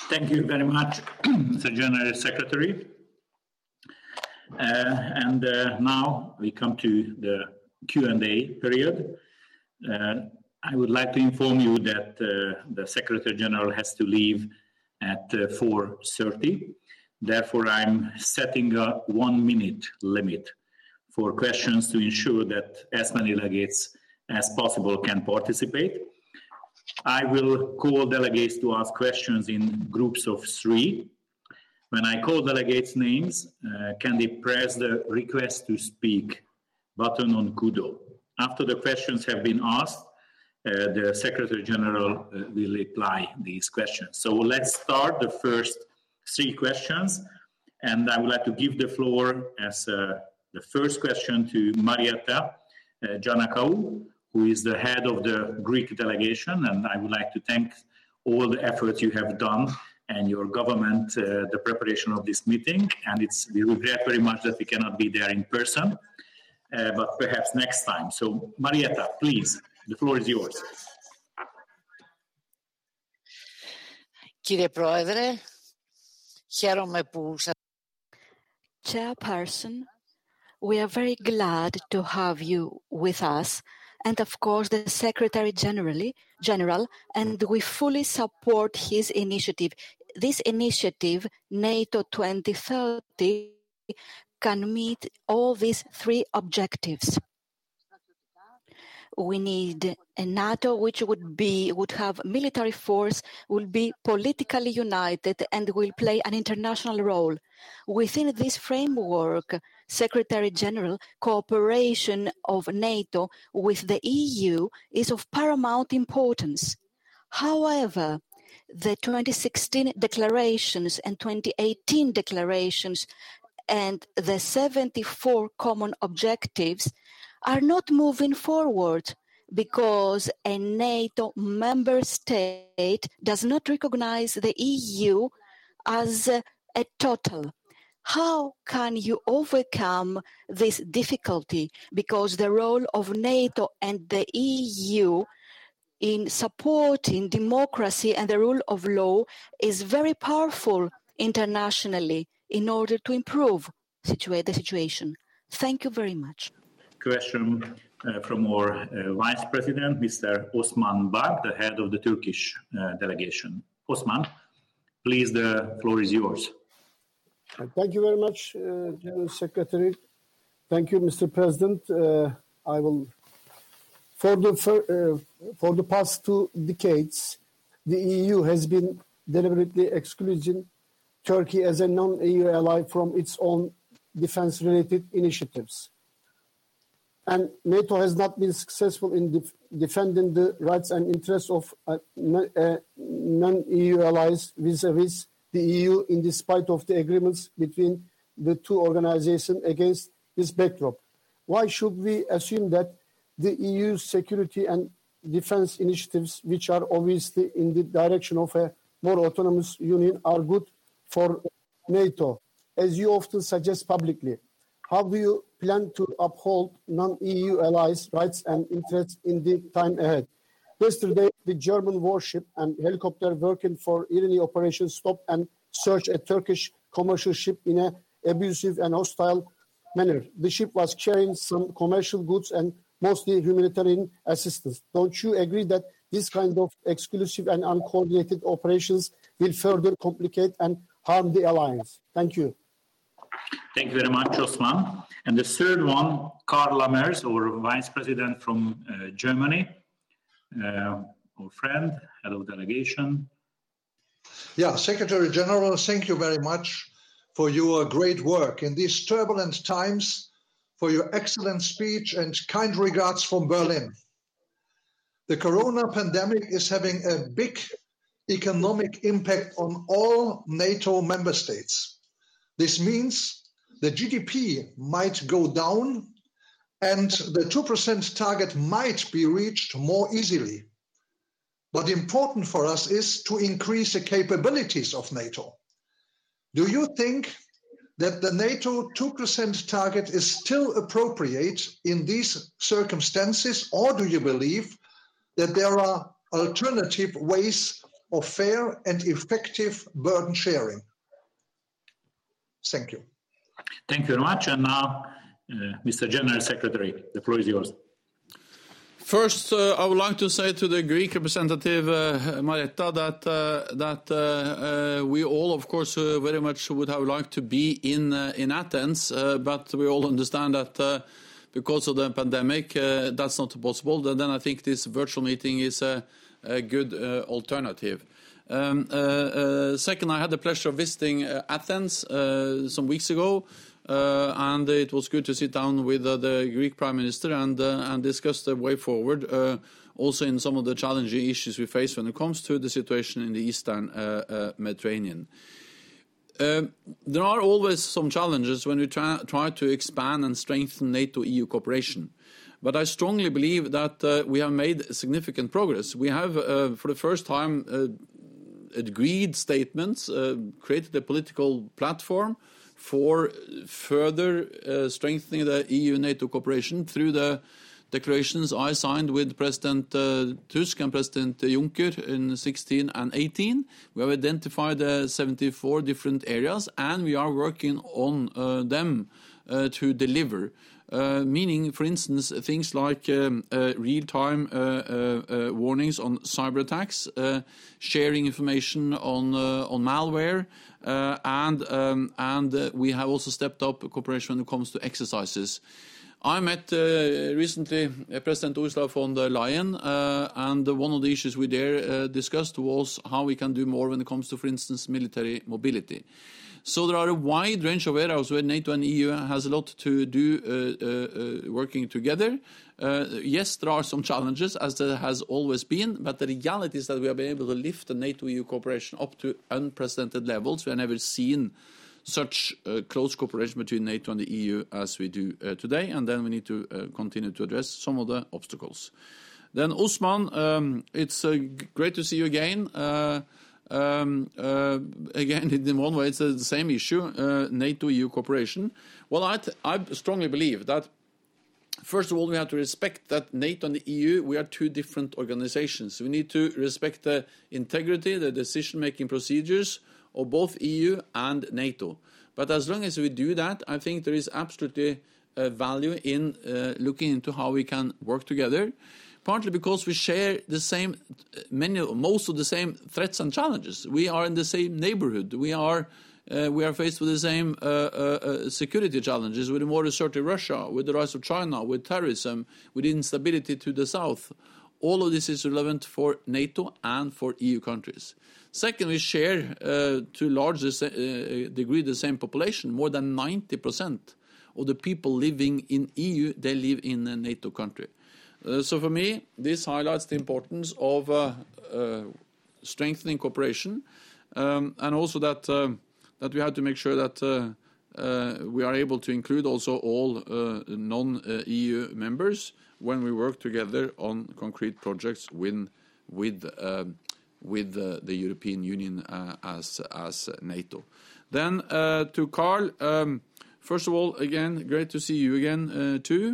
Thank you very much, Mr. General Secretary. And now we come to the Q&A period. I would like to inform you that the Secretary General has to leave at 4:30. Therefore, I'm setting a 1-minute limit for questions to ensure that as many delegates as possible can participate. I will call delegates to ask questions in groups of 3. When I call delegates' names, can they press the request to speak button on Kudo? After the questions have been asked, the Secretary General will reply these questions. So let's start the first 3 questions. And I would like to give the floor as the first question to Marietta Giannakou, who is the head of the Greek delegation. And I would like to thank all the efforts you have done and your government, the preparation of this meeting. And we regret very much that we cannot be there in person, but perhaps next time. So Marietta, please, the floor is yours. Κύριε Πρόεδρε, χαίρομαι που Chairperson, we are very glad to have you with us, and of course the Secretary General, and we fully support his initiative. This initiative, NATO 2030, can meet all these 3 objectives. We need a NATO which would have military force, will be politically united, and will play an international role. Within this framework, Secretary General, cooperation of NATO with the EU is of paramount importance. However, the 2016 declarations and 2018 declarations and the 74 common objectives are not moving forward because a NATO member state does not recognize the EU as a total. How can you overcome this difficulty? Because the role of NATO and the EU in supporting democracy and the rule of law is very powerful internationally in order to improve the situation. Thank you very much. Question from our Vice President, Mr. Osman Bag, the head of the Turkish delegation. Osman, please, the floor is yours. Thank you very much, General Secretary. Thank you, Mr. President. I will. For the past 2 decades, the EU has been deliberately excluding Turkey as a non-EU ally from its own defense-related initiatives. And NATO has not been successful in defending the rights and interests of non-EU allies vis-à-vis the EU in despite of the agreements between the 2 organizations against this backdrop. Why should we assume that the EU's security and defense initiatives, which are obviously in the direction of a more autonomous union, are good for NATO, as you often suggest publicly? How do you plan to uphold non-EU allies' rights and interests in the time ahead? Yesterday, the German warship and helicopter working for Irani operation stopped and searched a Turkish commercial ship in an abusive and hostile manner. The ship was carrying some commercial goods and mostly humanitarian assistance. Don't you agree that this kind of exclusive and uncoordinated operations will further complicate and harm the alliance? Thank you. Thank you very much, Osman. And the third one, Karl Lammers, our Vice President from Germany, our friend, head of delegation. Yeah, Secretary General, thank you very much for your great work in these turbulent times, for your excellent speech, and kind regards from Berlin. The corona pandemic is having a big economic impact on all NATO member states. This means the GDP might go down and the 2% target might be reached more easily. But important for us is to increase the capabilities of NATO. Do you think that the NATO 2% target is still appropriate in these circumstances, or do you believe that there are alternative ways of fair and effective burden sharing. Thank you. Thank you very much. And now, Mr. General Secretary, the floor is yours. First, I would like to say to the Greek representative, Maretta, that we all, of course, very much would have liked to be in Athens, but we all understand that because of the pandemic, that's not possible. Then I think this virtual meeting is a good alternative. Second, I had the pleasure of visiting Athens some weeks ago. And it was good to sit down with the Greek Prime Minister and discuss the way forward, also in some of the challenging issues we face when it comes to the situation in the Eastern Mediterranean. There are always some challenges when we try to expand and strengthen NATO-EU cooperation. But I strongly believe that we have made significant progress. We have, for the first time, agreed statements, created a political platform for further strengthening the EU-NATO cooperation through the declarations I signed with President Tusk and President Juncker in 2016 and 2018. We have identified 74 different areas, and we are working on them to deliver. Meaning, for instance, things like real-time warnings on cyber attacks, sharing information on malware, and we have also stepped up cooperation when it comes to exercises. I met recently President Ursula von der Leyen, and one of the issues we there discussed was how we can do more when it comes to, for instance, military mobility. So there are a wide range of areas where NATO and EU has a lot to do working together. Yes, there are some challenges, as there has always been, but the reality is that we have been able to lift the NATO-EU cooperation up to unprecedented levels. We have never seen such close cooperation between NATO and the EU as we do today, and then we need to continue to address some of the obstacles. Then Usman, it's great to see you again. Again, in one way, it's the same issue, NATO-EU cooperation. Well, I strongly believe that, first of all, we have to respect that NATO and the EU, we are two different organizations. We need to respect the integrity, the decision-making procedures of both EU and NATO. But as long as we do that, I think there is absolutely value in looking into how we can work together. Partly because we share the same, most of the same threats and challenges. We are in the same neighborhood. We are faced with the same security challenges, with a more assertive Russia, with the rise of China, with terrorism, with instability to the south. All of this is relevant for NATO and for EU countries. Second, we share to a large degree the same population. More than 90% of the people living in EU, they live in a NATO country. So for me, this highlights the importance of strengthening cooperation, and also that we have to make sure that we are able to include also all non-EU members when we work together on concrete projects with the European Union as NATO. Then to Carl, first of all, again, great to see you again too.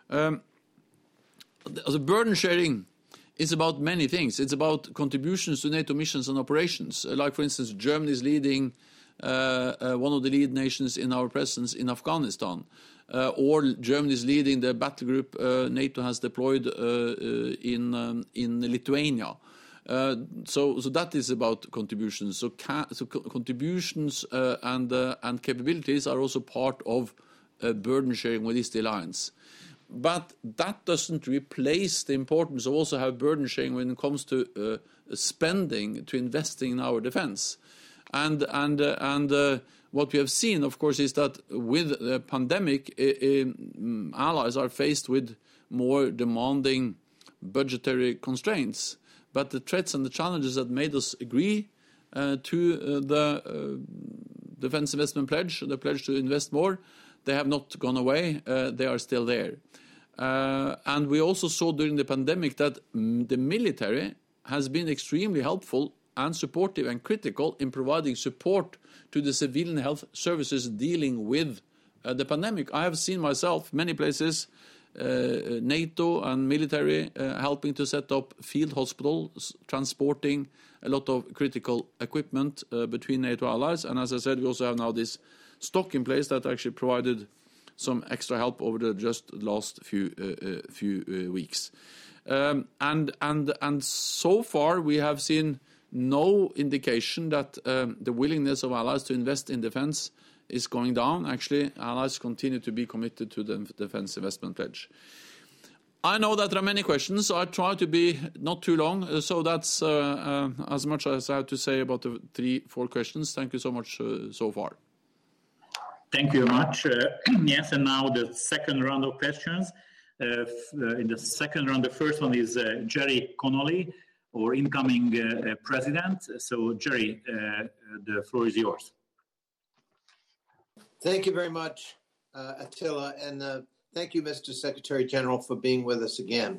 The burden sharing is about many things. It's about contributions to NATO missions and operations. Like, for instance, Germany is leading one of the lead nations in our presence in Afghanistan. Or Germany is leading the battle group NATO has deployed in Lithuania. So that is about contributions. So contributions and capabilities are also part of burden sharing with East Alliance. But that doesn't replace the importance of also have burden sharing when it comes to spending, to investing in our defense. And what we have seen, of course, is that with the pandemic, allies are faced with more demanding budgetary constraints. But the threats and the challenges that made us agree to the Defense Investment Pledge, the pledge to invest more, they have not gone away. They are still there. And we also saw during the pandemic that the military has been extremely helpful and supportive and critical in providing support to the civilian health services dealing with the pandemic. I have seen myself many places NATO and military helping to set up field hospitals, transporting a lot of critical equipment between NATO allies. And as I said, we also have now this stock in place that actually provided some extra help over the just last few weeks. And so far we have seen no indication that the willingness of allies to invest in defense is going down. Actually, allies continue to be committed to the defense investment pledge. I know that there are many questions. I try to be not too long, so that's as much as I have to say about the 3-4 questions. Thank you so much so far. Thank you very much. Yes, and now the second round of questions. In the second round, the first one is Jerry Connolly, our incoming president. So, Jerry, the floor is yours. Thank you very much, Attila, and thank you, Mr. Secretary General, for being with us again.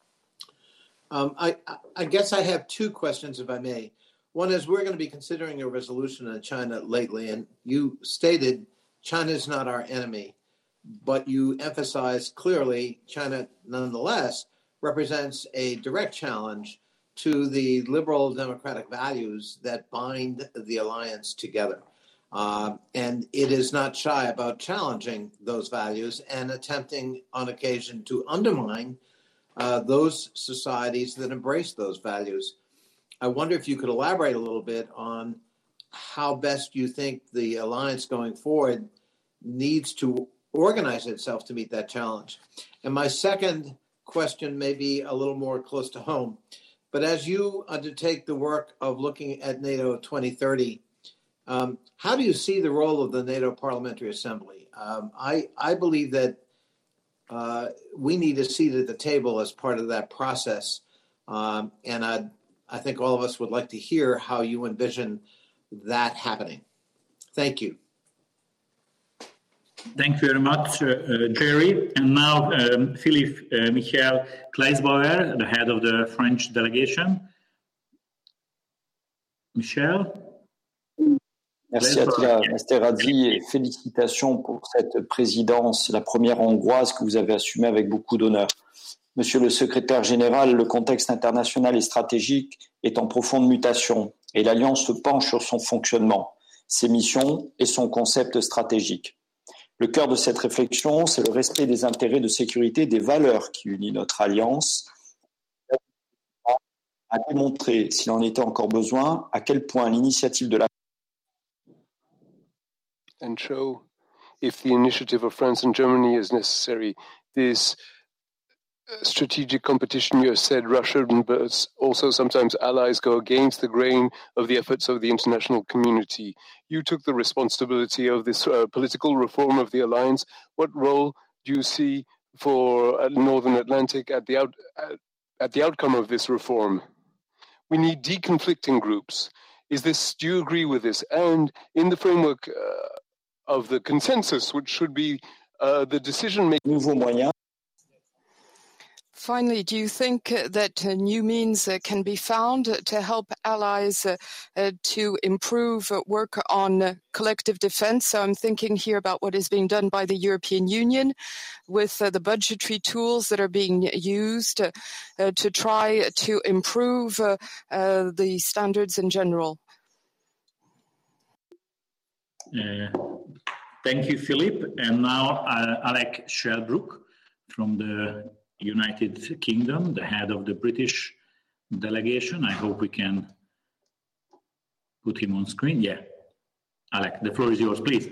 I guess I have 2 questions, if I may. One is, we're going to be considering a resolution on China lately, and you stated China is not our enemy, but you emphasized clearly China, nonetheless, represents a direct challenge to the liberal democratic values that bind the alliance together. And it is not shy about challenging those values and attempting on occasion to undermine those societies that embrace those values. I wonder if you could elaborate a little bit on how best you think the alliance going forward needs to organize itself to meet that challenge. And my second question may be a little more close to home, but as you undertake the work of looking at NATO 2030, how do you see the role of the NATO Parliamentary Assembly? I believe that we need a seat at the table as part of that process. And I think all of us would like to hear how you envision that happening. Thank you. Thank you very much, Jerry. And now, Philippe Michel Kleisbauer, the head of the French delegation. Michel? Merci Attila Masterradzi et félicitations pour cette présidence, la première hongroise que vous avez assumée avec beaucoup d'honneur. Monsieur le secrétaire général, le contexte international et stratégique est en profonde mutation et l'Alliance se penche sur son fonctionnement, ses missions et son concept stratégique. Le cœur de cette réflexion, c'est le respect des intérêts de sécurité, des valeurs qui unissent notre Alliance, à démontrer, s'il en était encore besoin, à quel point l'initiative de la and show if the initiative of France and Germany is necessary. This strategic competition, you have said Russia, but also sometimes allies go against the grain of the efforts of the international community. You took the responsibility of this political reform of the alliance. What role do you see for Northern Atlantic at the outcome of this reform? We need deconflicting groups. Do you agree with this? And in the framework of the consensus, which should be the decision-making. Nouveaux moyens. Finally, do you think that new means can be found to help allies to improve work on collective defense? So I'm thinking here about what is being done by the European Union with the budgetary tools that are being used to try to improve the standards in general. Thank you, Philippe. And now Alec Shelbrooke from the United Kingdom, the head of the British delegation. I hope we can put him on screen. Yeah. Alec, the floor is yours, please.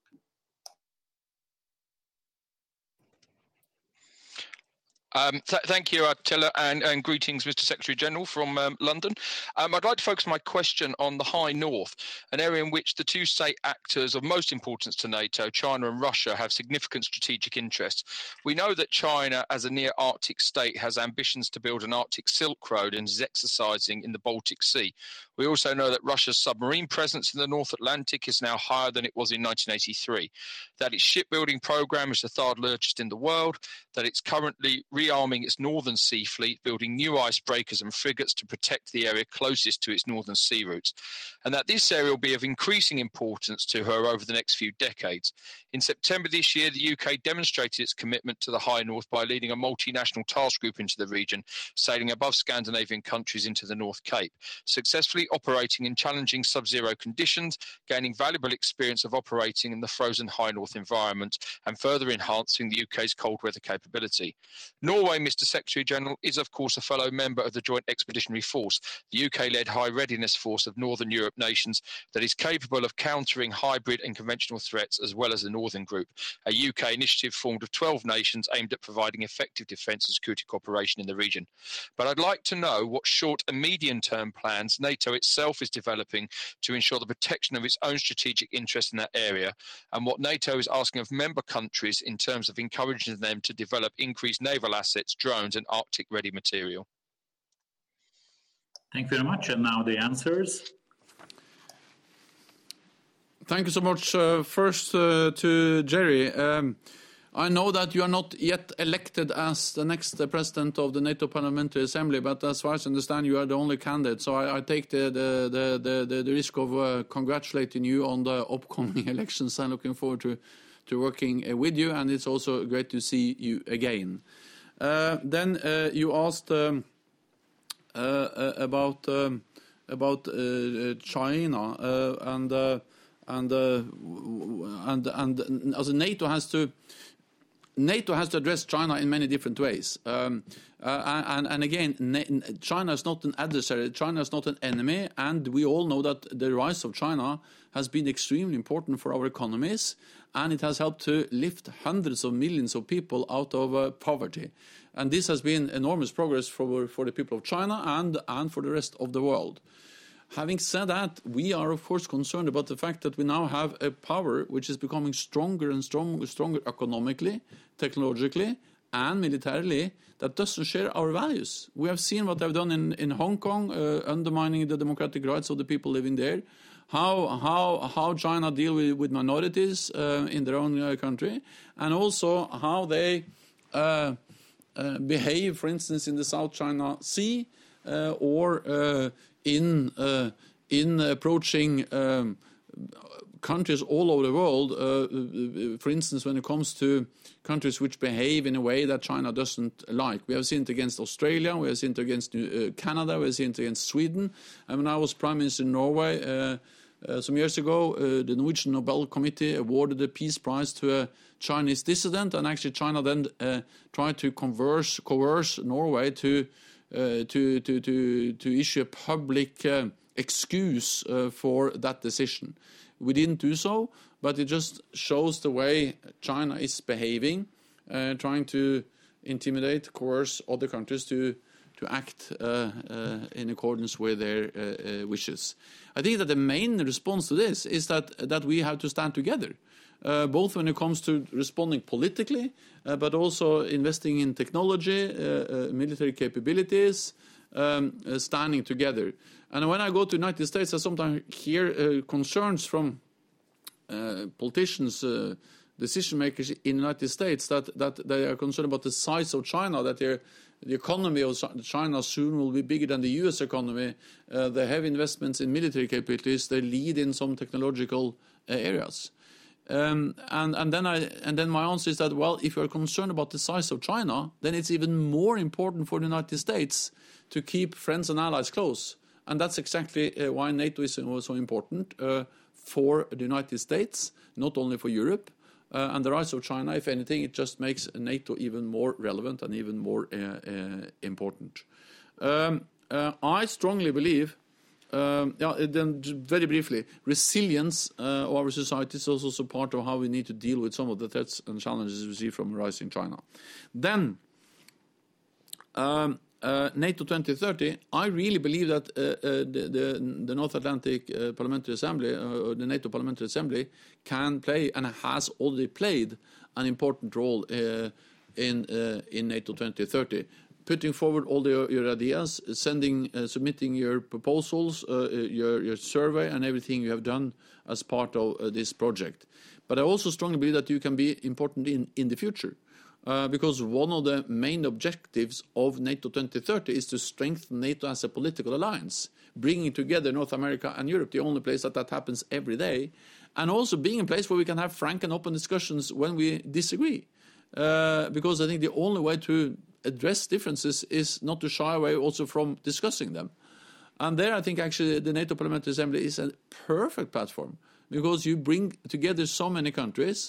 Thank you, Attila, and greetings, Mr. Secretary General from London. I'd like to focus my question on the High North, an area in which the two state actors of most importance to NATO, China and Russia, have significant strategic interests. We know that China, as a near-Arctic state, has ambitions to build an Arctic Silk Road and is exercising in the Baltic Sea. We also know that Russia's submarine presence in the North Atlantic is now higher than it was in 1983, that its shipbuilding program is the third largest in the world, that it's currently rearming its Northern Sea Fleet, building new icebreakers and frigates to protect the area closest to its northern sea routes, and that this area will be of increasing importance to her over the next few decades. In September this year, the UK demonstrated its commitment to the High North by leading a multinational task group into the region, sailing above Scandinavian countries into the North Cape, successfully operating in challenging sub-zero conditions, gaining valuable experience of operating in the frozen High North environment, and further enhancing the UK's cold weather capability. Norway, Mr. Secretary General, is of course a fellow member of the Joint Expeditionary Force, the UK-led High Readiness Force of Northern Europe nations that is capable of countering hybrid and conventional threats, as well as the Northern Group, a UK initiative formed of 12 nations aimed at providing effective defence and security cooperation in the region. But I'd like to know what short and medium-term plans NATO itself is developing to ensure the protection of its own strategic interests in that area, and what NATO is asking of member countries in terms of encouraging them to develop increased naval assets, drones and Arctic-ready material. Thank you very much. And now the answers. Thank you so much. First to Jerry. I know that you are not yet elected as the next president of the NATO Parliamentary Assembly, but as far as I understand, you are the only candidate. So I take the risk of congratulating you on the upcoming elections. I'm looking forward to working with you, and it's also great to see you again. Then you asked about China and as NATO has to address China in many different ways. And again, China is not an adversary, China is not an enemy, and we all know that the rise of China has been extremely important for our economies, and it has helped to lift hundreds of millions of people out of poverty. And this has been enormous progress for the people of China and for the rest of the world. Having said that, we are of course concerned about the fact that we now have a power which is becoming stronger and stronger economically, technologically, and militarily, that doesn't share our values. We have seen what they've done in Hong Kong, undermining the democratic rights of the people living there. How China deal with minorities in their own country, and also how they behave, for instance, in the South China Sea, or in approaching countries all over the world, for instance, when it comes to countries which behave in a way that China doesn't like. We have seen it against Australia, we have seen it against Canada, we have seen it against Sweden. And when I was Prime Minister in Norway some years ago, the Norwegian Nobel Committee awarded the Peace Prize to a Chinese dissident, and actually China then tried to coerce Norway to issue a public excuse for that decision. We didn't do so, but it just shows the way China is behaving, trying to intimidate, coerce other countries to act in accordance with their wishes. I think that the main response to this is that we have to stand together, both when it comes to responding politically, but also investing in technology, military capabilities, standing together. And when I go to the United States, I sometimes hear concerns from politicians, decision makers in the United States that they are concerned about the size of China, that the economy of China soon will be bigger than the US economy. They have investments in military capabilities. They lead in some technological areas. And then my answer is that, well, if you're concerned about the size of China, then it's even more important for the United States to keep friends and allies close. And that's exactly why NATO is so important for the United States, not only for Europe. And the rise of China, if anything, it just makes NATO even more relevant and even more important. I strongly believe, then very briefly, resilience of our society is also part of how we need to deal with some of the threats and challenges we see from rising China. Then, NATO 2030, I really believe that the North Atlantic Parliamentary Assembly, or the NATO Parliamentary Assembly, can play and has already played an important role in NATO 2030. Putting forward all your ideas, submitting your proposals, your survey, and everything you have done as part of this project. But I also strongly believe that you can be important in the future. because one of the main objectives of NATO 2030 is to strengthen NATO as a political alliance, bringing together North America and Europe, the only place that happens every day, and also being a place where we can have frank and open discussions when we disagree. Because I think the only way to address differences is not to shy away also from discussing them. And there I think actually the NATO Parliamentary Assembly is a perfect platform, because you bring together so many countries,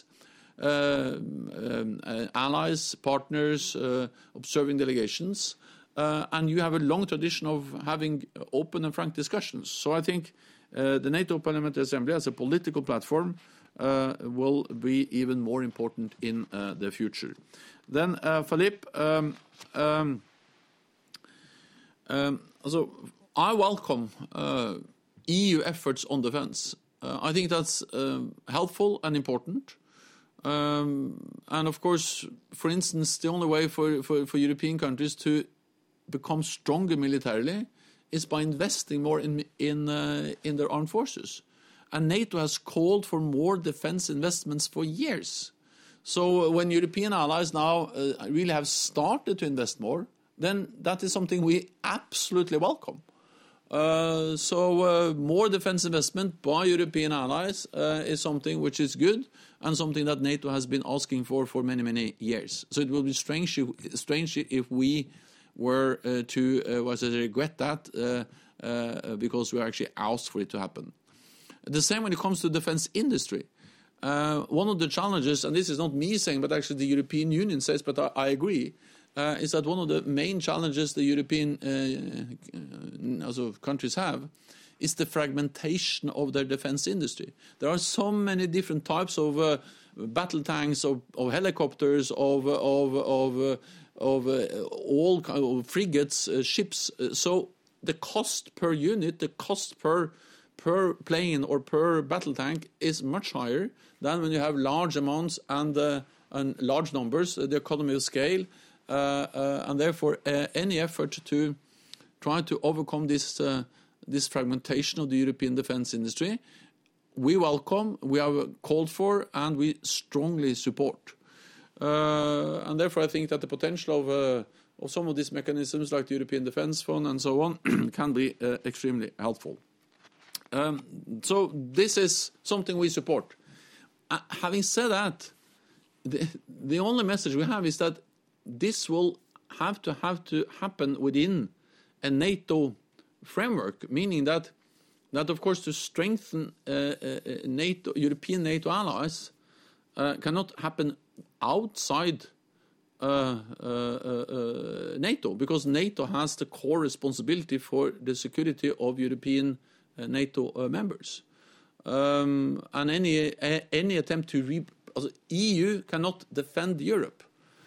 allies, partners, observing delegations, and you have a long tradition of having open and frank discussions. So I think the NATO Parliamentary Assembly as a political platform will be even more important in the future. Then, Philippe, so I welcome EU efforts on defence. I think that's helpful and important. And of course, for instance, the only way for European countries to become stronger militarily is by investing more in their armed forces. And NATO has called for more defense investments for years. So when European allies now really have started to invest more, then that is something we absolutely welcome. So more defense investment by European allies is something which is good and something that NATO has been asking for many, many years. So it will be strange if we were to regret that because we actually asked for it to happen. The same when it comes to defense industry. One of the challenges, and this is not me saying, but actually the European Union says, but I agree, is that one of the main challenges the European countries have is the fragmentation of their defense industry. There are so many different types of battle tanks, of helicopters, of all of frigates, ships. So the cost per unit, the cost per plane or per battle tank is much higher than when you have large amounts and large numbers, the economy of scale. And therefore, any effort to try to overcome this fragmentation of the European defence industry, we welcome, we have called for, and we strongly support. And therefore, I think that the potential of some of these mechanisms, like the European Defence Fund and so on, can be extremely helpful. So this is something we support. Having said that, the only message we have is that this will have to happen within a NATO framework, meaning that of course to strengthen European NATO allies cannot happen outside NATO, because NATO has the core responsibility for the security of European NATO members, and any attempt to EU cannot defend Europe.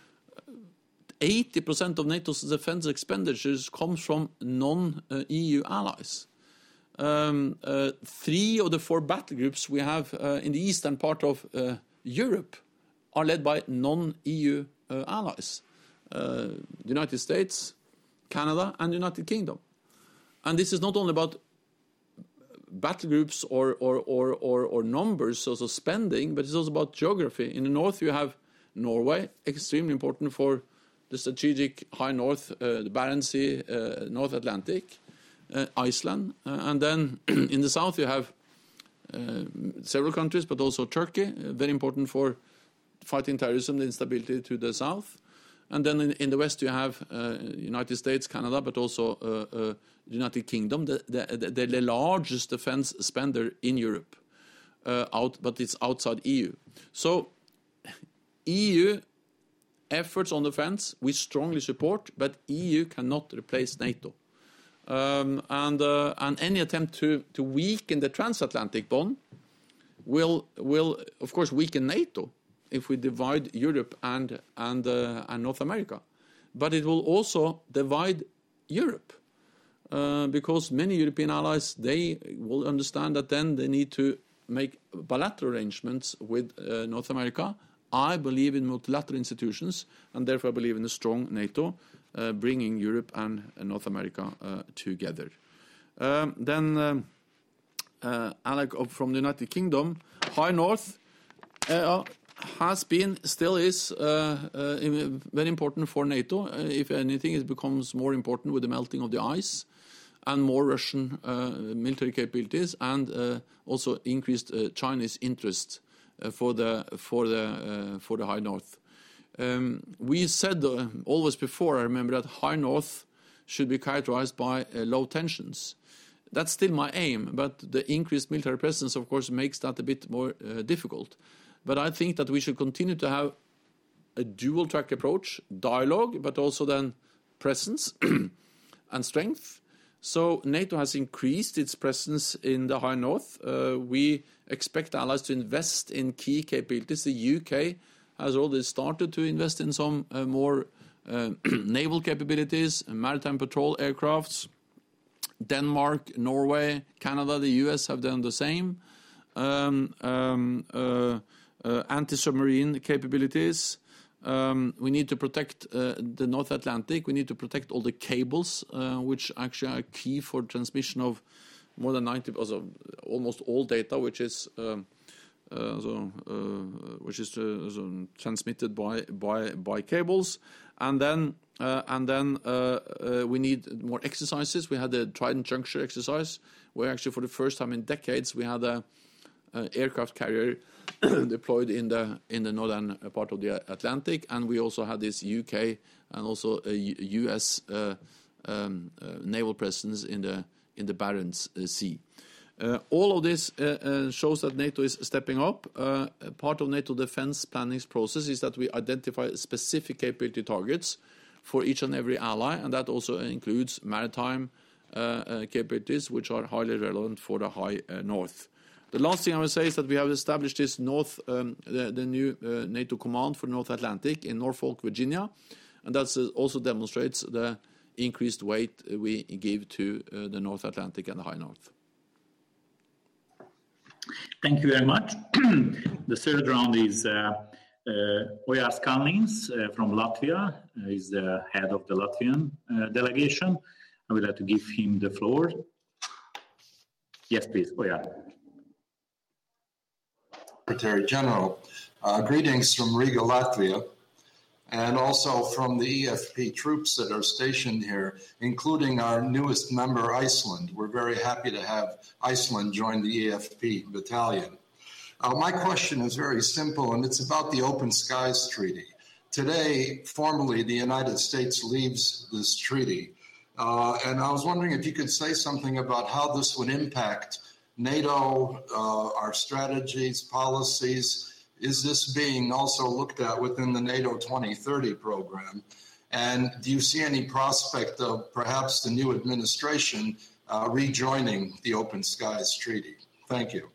80% of NATO's defense expenditures comes from non-EU allies. 3 of the 4 battle groups we have in the eastern part of Europe are led by non-EU allies. The United States, Canada, and the United Kingdom. And this is not only about battle groups or numbers, also spending, but it's also about geography. In the north, you have Norway, extremely important for the strategic high north, the Barents Sea, North Atlantic, Iceland, and then in the south you have several countries, but also Turkey, very important for fighting terrorism, the instability to the south. And then in the west you have United States, Canada, but also the United Kingdom, the largest defense spender in Europe, but it's outside EU. So EU efforts on defense we strongly support, but EU cannot replace NATO. And any attempt to weaken the transatlantic bond will of course weaken NATO if we divide Europe and North America. But it will also divide Europe because many European allies, they will understand that then they need to make bilateral arrangements with North America. I believe in multilateral institutions, and therefore I believe in a strong NATO, bringing Europe and North America together. Then Alec from the United Kingdom, High North. has been, still is, very important for NATO. If anything, it becomes more important with the melting of the ice and more Russian military capabilities, and also increased Chinese interest for the High North. We said always before, I remember, that High North should be characterized by low tensions. That's still my aim, but the increased military presence, of course, makes that a bit more difficult. But I think that we should continue to have a dual-track approach, dialogue, but also then presence and strength. So NATO has increased its presence in the High North. We expect allies to invest in key capabilities. The UK has already started to invest in some more naval capabilities, maritime patrol aircrafts. Denmark, Norway, Canada, the US have done the same. Anti-submarine capabilities. We need to protect the North Atlantic. We need to protect all the cables, which actually are key for transmission of more than 90, also almost all data, which is transmitted by cables. And then we need more exercises. We had the Trident Juncture exercise, where actually for the first time in decades we had a aircraft carrier deployed in the northern part of the Atlantic, and we also had this UK and also a US naval presence in the Barents Sea. All of this shows that NATO is stepping up. Part of NATO defense planning process is that we identify specific capability targets for each and every ally, and that also includes maritime capabilities, which are highly relevant for the High North. The last thing I will say is that we have established this the new NATO command for North Atlantic in Norfolk, Virginia, and that also demonstrates the increased weight we give to the North Atlantic and the High North. Thank you very much. The third round is Ojārs Kalniņš from Latvia. He's the head of the Latvian delegation. I would like to give him the floor. Yes, please, Ojārs. Secretary General, greetings from Riga, Latvia, and also from the EFP troops that are stationed here, including our newest member, Iceland. We're very happy to have Iceland join the EFP battalion. My question is very simple, and it's about the Open Skies Treaty. Today, formally, the United States leaves this treaty, and I was wondering if you could say something about how this would impact NATO, our strategies, policies. Is this being also looked at within the NATO 2030 program? And do you see any prospect of perhaps the new administration rejoining the Open Skies Treaty? Thank you.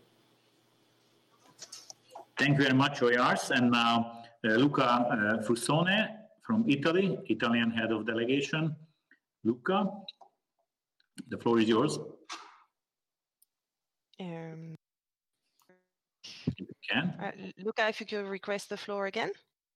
Thank you very much, Ojārs. And now Luca Fusone from Italy, Italian head of delegation. Luca, the floor is yours. Luca, if you could request the floor again.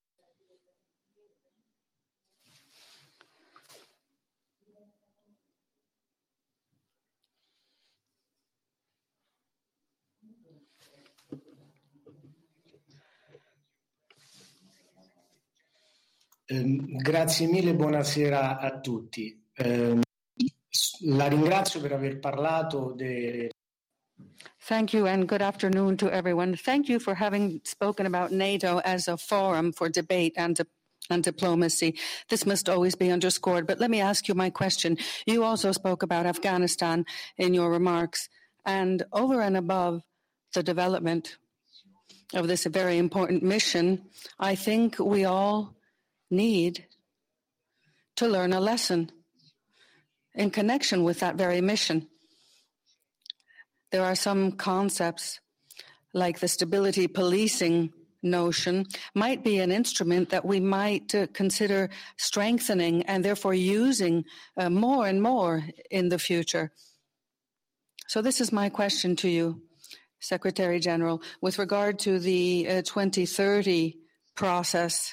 Grazie mille, buonasera a tutti. La ringrazio per aver parlato Thank you and good afternoon to everyone. Thank you for having spoken about NATO as a forum for debate and diplomacy. This must always be underscored. But let me ask you my question. You also spoke about Afghanistan in your remarks. And over and above the development of this very important mission, I think we all need to learn a lesson in connection with that very mission. There are some concepts like the stability policing notion might be an instrument that we might consider strengthening and therefore using more and more in the future. So this is my question to you, Secretary General, with regard to the 2030 process.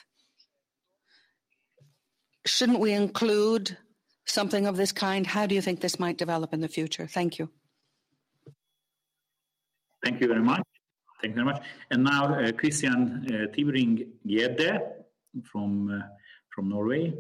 Shouldn't we include something of this kind? How do you think this might develop in the future? Thank you. Thank you very much. Thank you very much. And now Christian Tybring-Gjedde from Norway,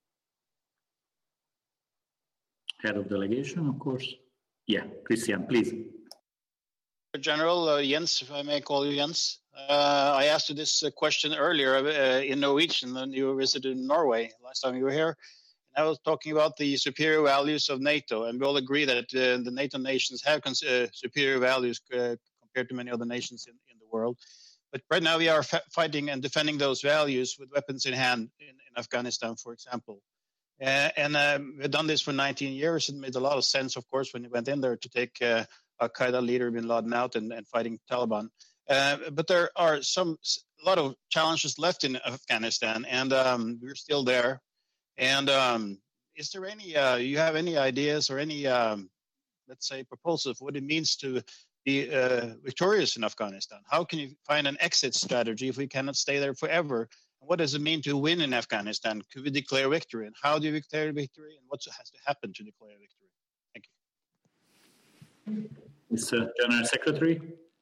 head of delegation, of course. Yeah, Christian, please. General Jens, if I may call you Jens. I asked you this question earlier in Norwegian when you visited Norway last time you were here. And I was talking about the superior values of NATO, and we all agree that the NATO nations have superior values compared to many other nations in the world. But right now we are fighting and defending those values with weapons in hand in Afghanistan, for example. We've done this for 19 years. It made a lot of sense, of course, when we went in there to take Al-Qaeda leader bin Laden out and fighting Taliban. But there are a lot of challenges left in Afghanistan, and we're still there. And is there any, you have any ideas or any, let's say, proposals for what it means to be victorious in Afghanistan? How can you find an exit strategy if we cannot stay there forever? And what does it mean to win in Afghanistan? Could we declare victory? And how do you declare victory? And what has to happen to declare victory? Thank you. Mr. General Secretary.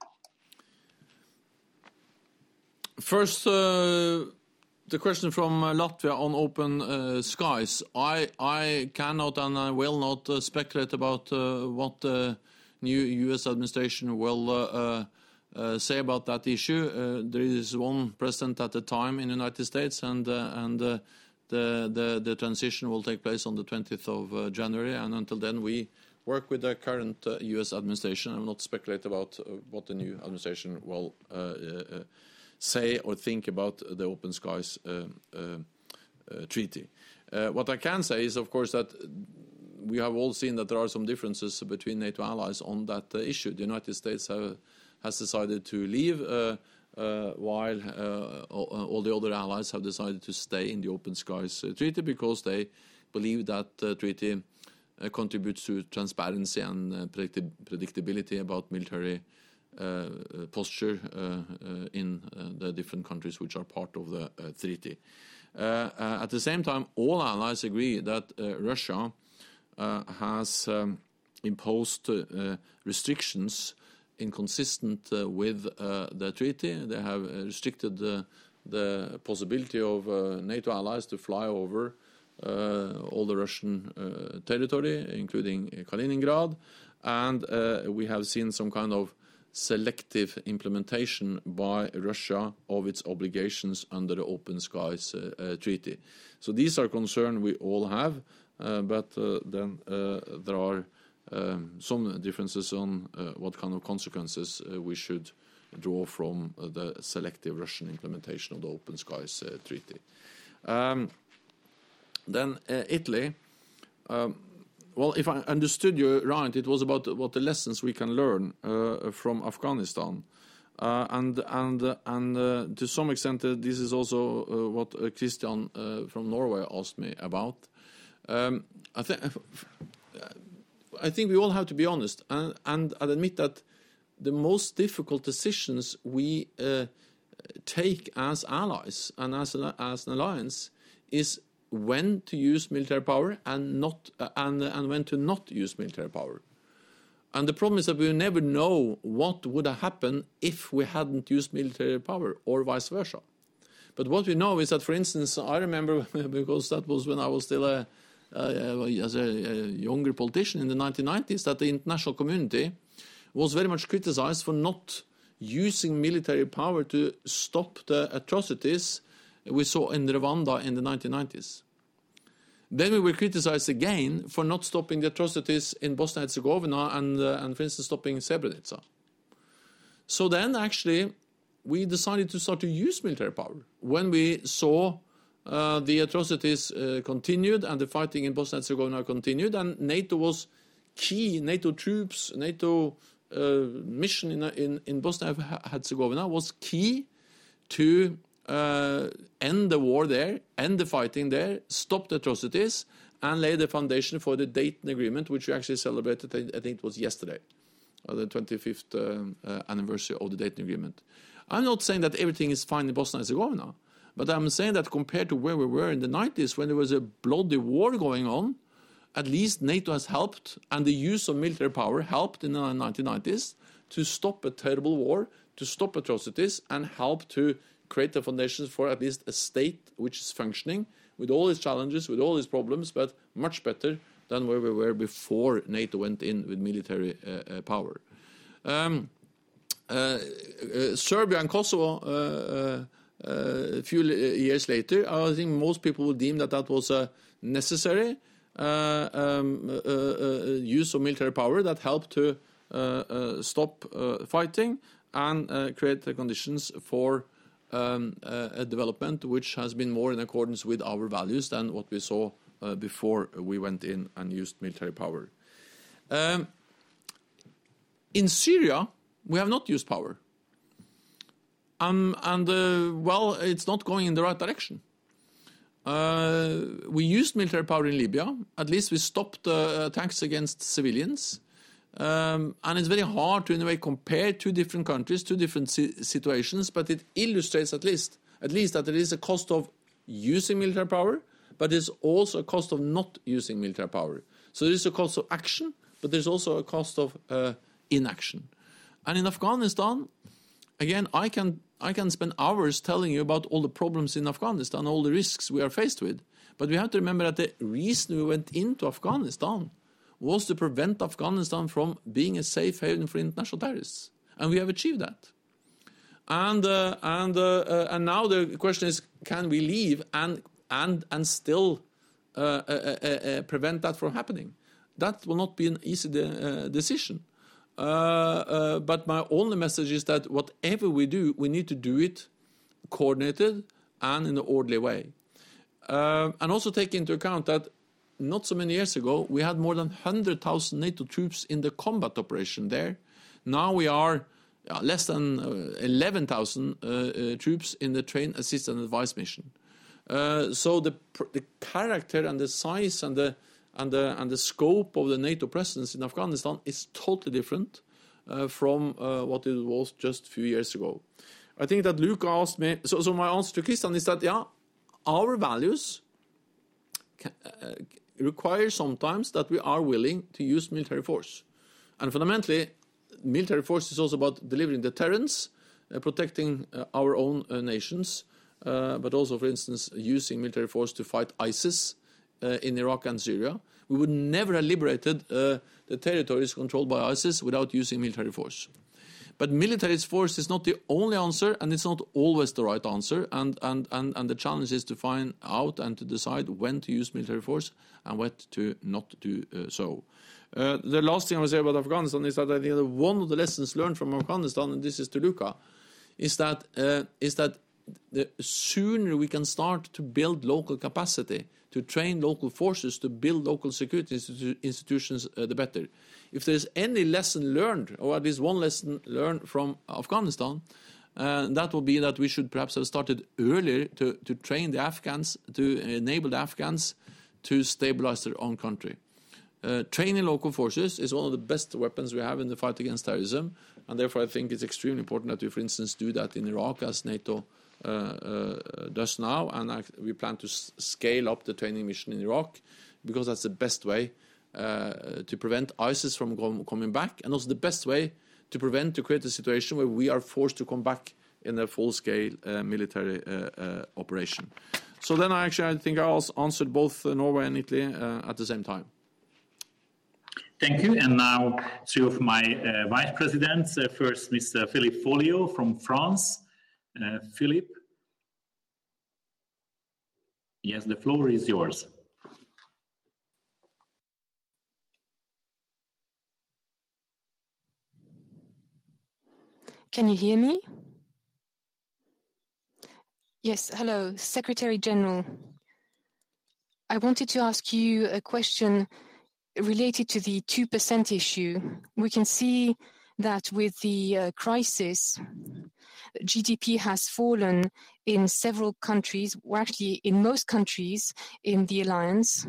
First, the question from Latvia on open skies. I cannot and I will not speculate about what the new U.S. administration will say about that issue. There is one president at a time in the United States, and the transition will take place on the 20th of January. And until then, we work with the current U.S. administration. I will not speculate about what the new administration will say or think about the Open Skies treaty. What I can say is, of course, that we have all seen that there are some differences between NATO allies on that issue. The United States has decided to leave, while all the other allies have decided to stay in the Open Skies treaty because they believe that the treaty contributes to transparency and predictability about military posture in the different countries which are part of the treaty. At the same time, all allies agree that Russia has imposed restrictions inconsistent with the treaty. They have restricted the possibility of NATO allies to fly over all the Russian territory, including Kaliningrad, and we have seen some kind of selective implementation by Russia of its obligations under the Open Skies Treaty. So these are concerns we all have, but then there are some differences on what kind of consequences we should draw from the selective Russian implementation of the Open Skies Treaty. Then Italy. Well, if I understood you right, it was about what the lessons we can learn from Afghanistan, and to some extent, this is also what Christian from Norway asked me about. I think we all have to be honest and admit that the most difficult decisions we take as allies and as an alliance is when to use military power and when to not use military power. And the problem is that we never know what would have happened if we hadn't used military power or vice versa. But what we know is that, for instance, I remember, because that was when I was still as a younger politician in the 1990s, that the international community was very much criticized for not using military power to stop the atrocities we saw in Rwanda in the 1990s. Then we were criticized again for not stopping the atrocities in Bosnia and Herzegovina and for instance, stopping Srebrenica. So then, actually, we decided to start to use military power when we saw the atrocities continued and the fighting in Bosnia and Herzegovina continued, and NATO was key. NATO troops, NATO mission in Bosnia and Herzegovina was key to end the war there, end the fighting there, stop the atrocities, and lay the foundation for the Dayton Agreement, which we actually celebrated, I think it was yesterday, the 25th anniversary of the Dayton Agreement. I'm not saying that everything is fine in Bosnia and Herzegovina, but I'm saying that compared to where we were in the 90s, when there was a bloody war going on, at least NATO has helped, and the use of military power helped in the 1990s to stop a terrible war, to stop atrocities, and help to create the foundations for at least a state which is functioning with all its challenges, with all its problems, but much better than where we were before NATO went in with military power. Serbia and Kosovo, a few years later, I think most people would deem that was a necessary use of military power that helped to stop fighting and create the conditions for a development which has been more in accordance with our values than what we saw before we went in and used military power. In Syria, we have not used power. Well, it's not going in the right direction. We used military power in Libya. At least we stopped attacks against civilians. And it's very hard to, in a way, compare two different countries, two different situations, but it illustrates at least that there is a cost of using military power, but there's also a cost of not using military power. So there is a cost of action, but there's also a cost of inaction. And in Afghanistan, again, I can spend hours telling you about all the problems in Afghanistan, all the risks we are faced with. But we have to remember that the reason we went into Afghanistan was to prevent Afghanistan from being a safe haven for international terrorists. And we have achieved that. And now the question is, can we leave and still prevent that from happening? That will not be an easy decision. But my only message is that whatever we do, we need to do it coordinated and in an orderly way. And also take into account that not so many years ago, we had more than 100,000 NATO troops in the combat operation there. Now we are less than 11,000 troops in the train, assist and advise mission. So the character and the size and the scope of the NATO presence in Afghanistan is totally different from what it was just a few years ago. I think that Luca asked me, so my answer to Christian is that, our values require sometimes that we are willing to use military force. And fundamentally, military force is also about delivering deterrence, protecting our own nations, but also, for instance, using military force to fight ISIS in Iraq and Syria. We would never have liberated the territories controlled by ISIS without using military force. But military force is not the only answer, and it's not always the right answer. And the challenge is to find out and to decide when to use military force and when to not do so. The last thing I will say about Afghanistan is that I think that one of the lessons learned from Afghanistan, and this is to Luca, is that the sooner we can start to build local capacity, to train local forces, to build local security institutions, the better. If there's any lesson learned, or at least one lesson learned from Afghanistan, that will be that we should perhaps have started earlier to train the Afghans, to enable the Afghans to stabilize their own country. Training local forces is one of the best weapons we have in the fight against terrorism, and therefore I think it's extremely important that we, for instance, do that in Iraq as NATO does now, and we plan to scale up the training mission in Iraq because that's the best way to prevent ISIS from coming back, and also the best way to create a situation where we are forced to come back in a full-scale military operation. So then I think I also answered both Norway and Italy at the same time. Thank you. And now three of my vice presidents. First, Mr. Philippe Folliot from France. Philippe? Yes, the floor is yours. Can you hear me? Yes, hello, Secretary General. I wanted to ask you a question related to the 2% issue. We can see that with the crisis, GDP has fallen in several countries, or actually in most countries in the alliance.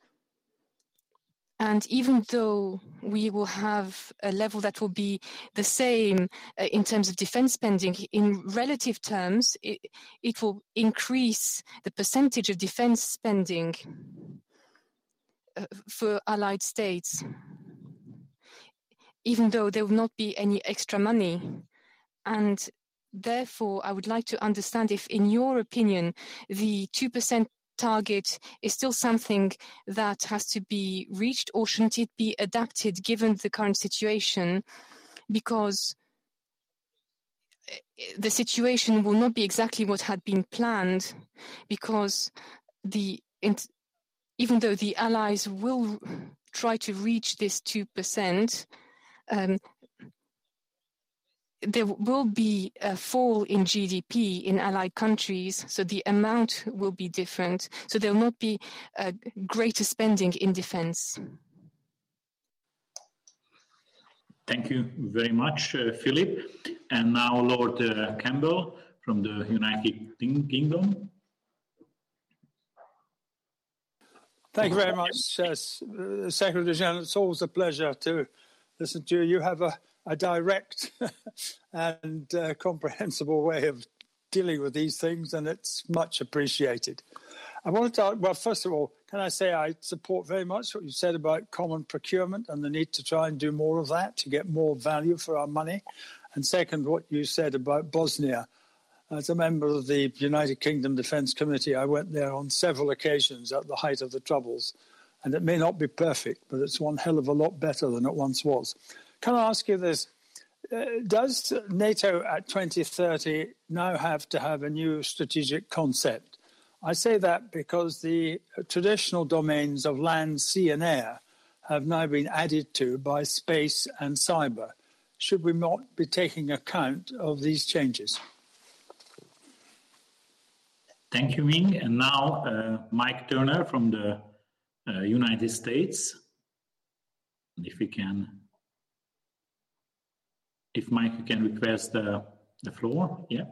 And even though we will have a level that will be the same in terms of defense spending, in relative terms, it will increase the percentage of defense spending for allied states. even though there will not be any extra money. And therefore, I would like to understand if, in your opinion, the 2% target is still something that has to be reached, or shouldn't it be adapted given the current situation? Because the situation will not be exactly what had been planned, because even though the allies will try to reach this 2%, there will be a fall in GDP in allied countries, so the amount will be different. So there will not be greater spending in defense. Thank you very much, Philip. And now Lord Campbell from the United Kingdom. Thank you very much, Secretary General. It's always a pleasure to listen to you. You have a direct and comprehensible way of dealing with these things, and it's much appreciated. I want to well, first of all, can I say I support very much what you said about common procurement and the need to try and do more of that to get more value for our money. And second, what you said about Bosnia. As a member of the United Kingdom Defence Committee, I went there on several occasions at the height of the Troubles. And it may not be perfect, but it's one hell of a lot better than it once was. Can I ask you this? Does NATO at 2030 now have to have a new strategic concept? I say that because the traditional domains of land, sea and air have now been added to by space and cyber. Should we not be taking account of these changes? Thank you, Ming. And now Mike Turner from the United States. If Mike, you can request the floor. Yeah.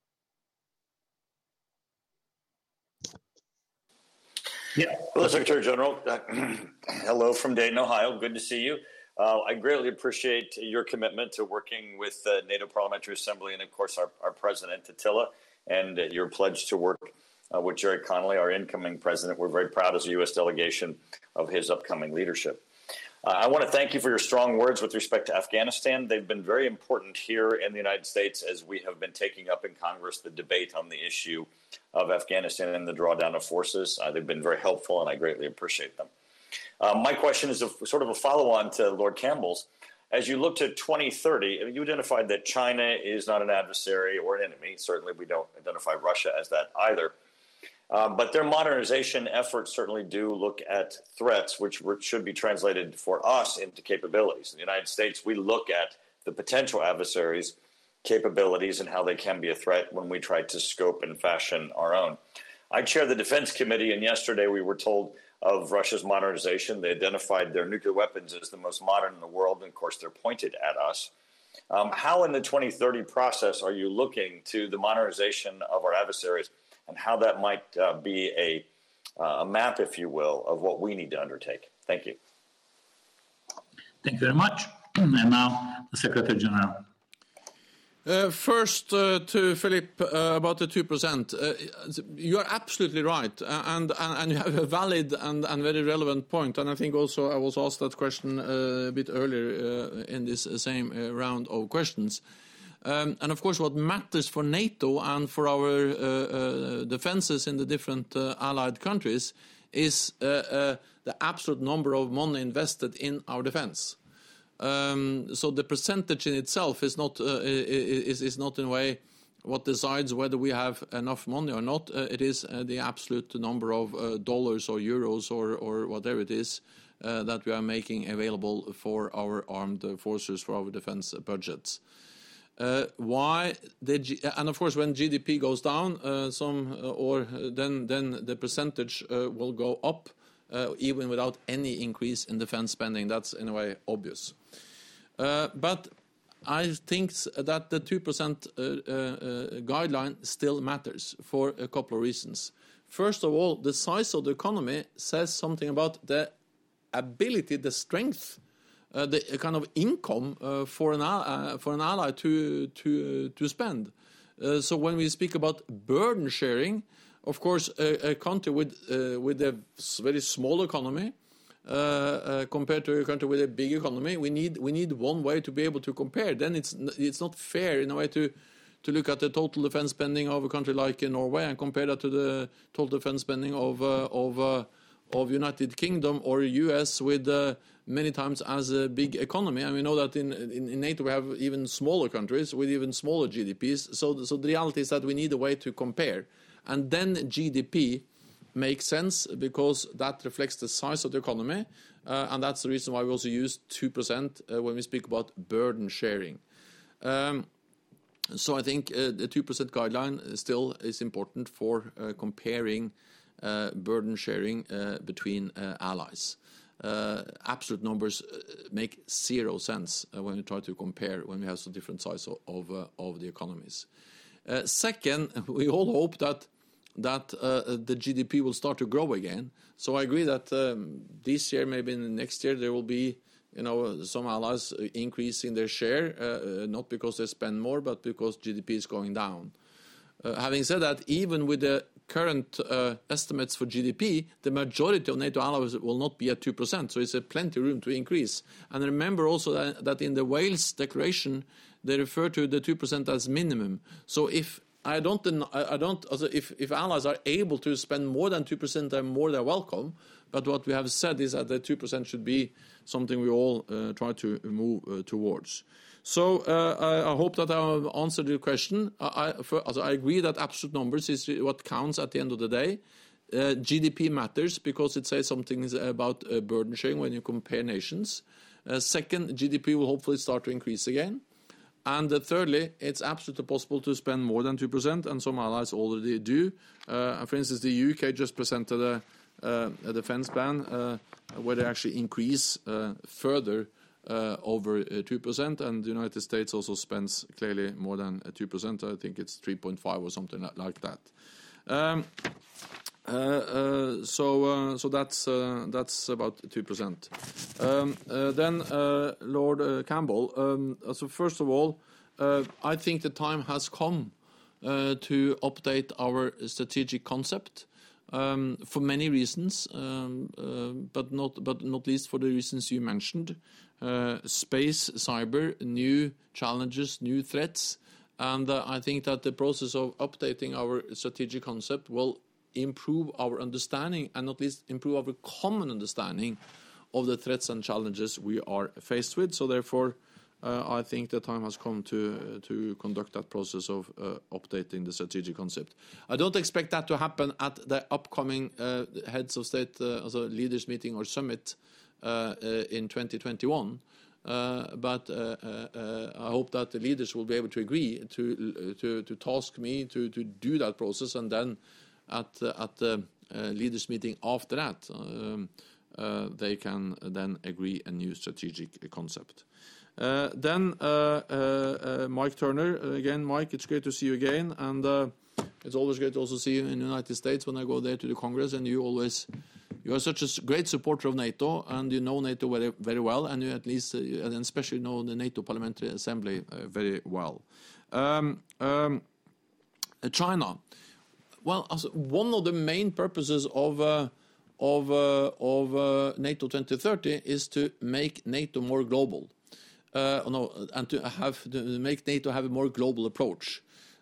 Yeah. Hello, Secretary General. Hello from Dayton, Ohio. Good to see you. I greatly appreciate your commitment to working with the NATO Parliamentary Assembly and, of course, our President, Attila, and your pledge to work with Jerry Connolly, our incoming president. We're very proud as a U.S. delegation of his upcoming leadership. I want to thank you for your strong words with respect to Afghanistan. They've been very important here in the United States as we have been taking up in Congress the debate on the issue of Afghanistan and the drawdown of forces. They've been very helpful, and I greatly appreciate them. My question is sort of a follow-on to Lord Campbell's. As you look to 2030, you identified that China is not an adversary or an enemy. Certainly, we don't identify Russia as that either. But their modernization efforts certainly do look at threats, which should be translated for us into capabilities. In the United States, we look at the potential adversaries' capabilities and how they can be a threat when we try to scope and fashion our own. I chair the Defense Committee, and yesterday we were told of Russia's modernization. They identified their nuclear weapons as the most modern in the world, and of course they're pointed at us. How in the 2030 process are you looking to the modernization of our adversaries, and how that might be a map, if you will, of what we need to undertake? Thank you. Thank you very much. And now the Secretary General. First, to Philip about the 2%. You are absolutely right, and you have a valid and very relevant point. And I think also I was asked that question a bit earlier in this same round of questions. And of course, what matters for NATO and for our defenses in the different allied countries is the absolute number of money invested in our defense. So the percentage in itself is not in a way what decides whether we have enough money or not. It is the absolute number of dollars or euros or whatever it is that we are making available for our armed forces, for our defense budgets. And of course, when GDP goes down, then the percentage will go up, even without any increase in defense spending. That's in a way obvious. But I think that the 2% guideline still matters for a couple of reasons. First of all, the size of the economy says something about the ability, the strength, the kind of income for an ally to spend. So when we speak about burden sharing, of course, a country with a very small economy compared to a country with a big economy. We need one way to be able to compare. Then it's not fair in a way to look at the total defense spending of a country like Norway and compare that to the total defense spending of United Kingdom or US with many times as a big economy. And we know that in NATO we have even smaller countries with even smaller GDPs. So the reality is that we need a way to compare. And then GDP makes sense because that reflects the size of the economy. And that's the reason why we also use 2% when we speak about burden sharing. So I think the 2% guideline still is important for comparing burden sharing between allies. Absolute numbers make zero sense when you try to compare when we have so different size of the economies. Second, we all hope that the GDP will start to grow again. So I agree that this year, maybe in the next year, there will be some allies increasing their share, not because they spend more, but because GDP is going down. Having said that, even with the current estimates for GDP, the majority of NATO allies will not be at 2%, so it's plenty of room to increase. And remember also that in the Wales Declaration, they refer to the 2% as minimum. So if if allies are able to spend more than 2%, they're welcome. But what we have said is that the 2% should be something we all try to move towards. So I hope that I have answered your question. I agree that absolute numbers is what counts at the end of the day. GDP matters because it says something about burden sharing when you compare nations. Second, GDP will hopefully start to increase again. And thirdly, it's absolutely possible to spend more than 2%, and some allies already do. For instance, the UK just presented a defense plan where they actually increase further over 2%, and the United States also spends clearly more than 2%. I think it's 3.5 or something like that. So that's about 2%. Then Lord Campbell. So first of all, I think the time has come to update our strategic concept for many reasons, but not least for the reasons you mentioned: space, cyber, new challenges, new threats, and I think that the process of updating our strategic concept will improve our understanding and not least improve our common understanding of the threats and challenges we are faced with. So therefore, I think the time has come to conduct that process of updating the strategic concept. I don't expect that to happen at the upcoming heads of state, also leaders meeting or summit in 2021. But I hope that the leaders will be able to agree to task me to do that process, and then at the leaders meeting after that, they can then agree a new strategic concept. Then Mike Turner, again, Mike, it's great to see you again, and it's always great to also see you in the United States when I go there to the Congress, and you are such a great supporter of NATO, and you know NATO very, very well, and you at least, and especially know the NATO Parliamentary Assembly very well. China. Well, one of the main purposes of NATO 2030 is to make NATO more global. And to make NATO have a more global approach.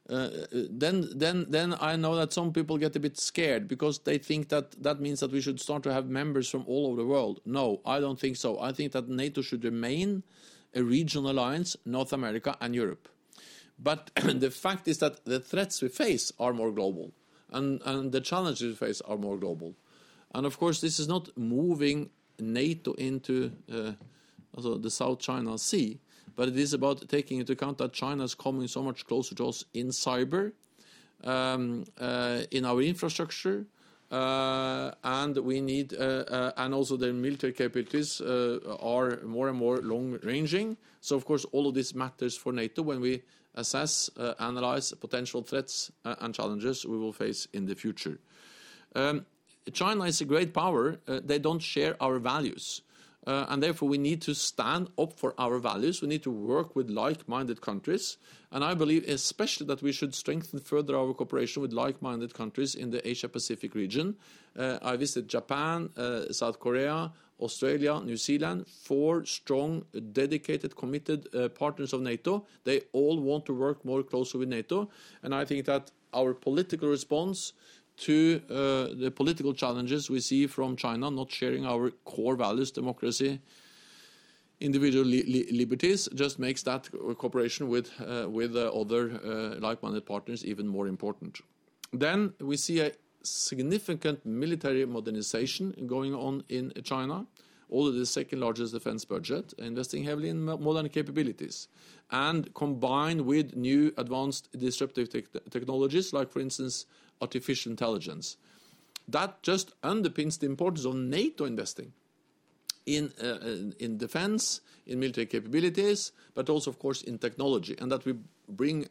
Then I know that some people get a bit scared because they think that means that we should start to have members from all over the world. No, I don't think so. I think that NATO should remain a regional alliance, North America and Europe. But the fact is that the threats we face are more global, and the challenges we face are more global. And of course, this is not moving NATO into the South China Sea, but it is about taking into account that China is coming so much closer to us in cyber, in our infrastructure, and we need, and also their military capabilities are more and more long-ranging. So, of course, all of this matters for NATO when we assess, analyze potential threats and challenges we will face in the future. China is a great power. They don't share our values. And therefore, we need to stand up for our values. We need to work with like-minded countries. And I believe especially that we should strengthen further our cooperation with like-minded countries in the Asia-Pacific region. I visited Japan, South Korea, Australia, New Zealand, 4 strong, dedicated, committed partners of NATO. They all want to work more closely with NATO. And I think that our political response to the political challenges we see from China, not sharing our core values, democracy, individual liberties, just makes that cooperation with other like-minded partners even more important. Then we see a significant military modernization going on in China, although the second largest defense budget, investing heavily in modern capabilities, and combined with new advanced disruptive technologies, like, for instance, artificial intelligence. That just underpins the importance of NATO investing in defense, in military capabilities, but also, of course, in technology, and that we bring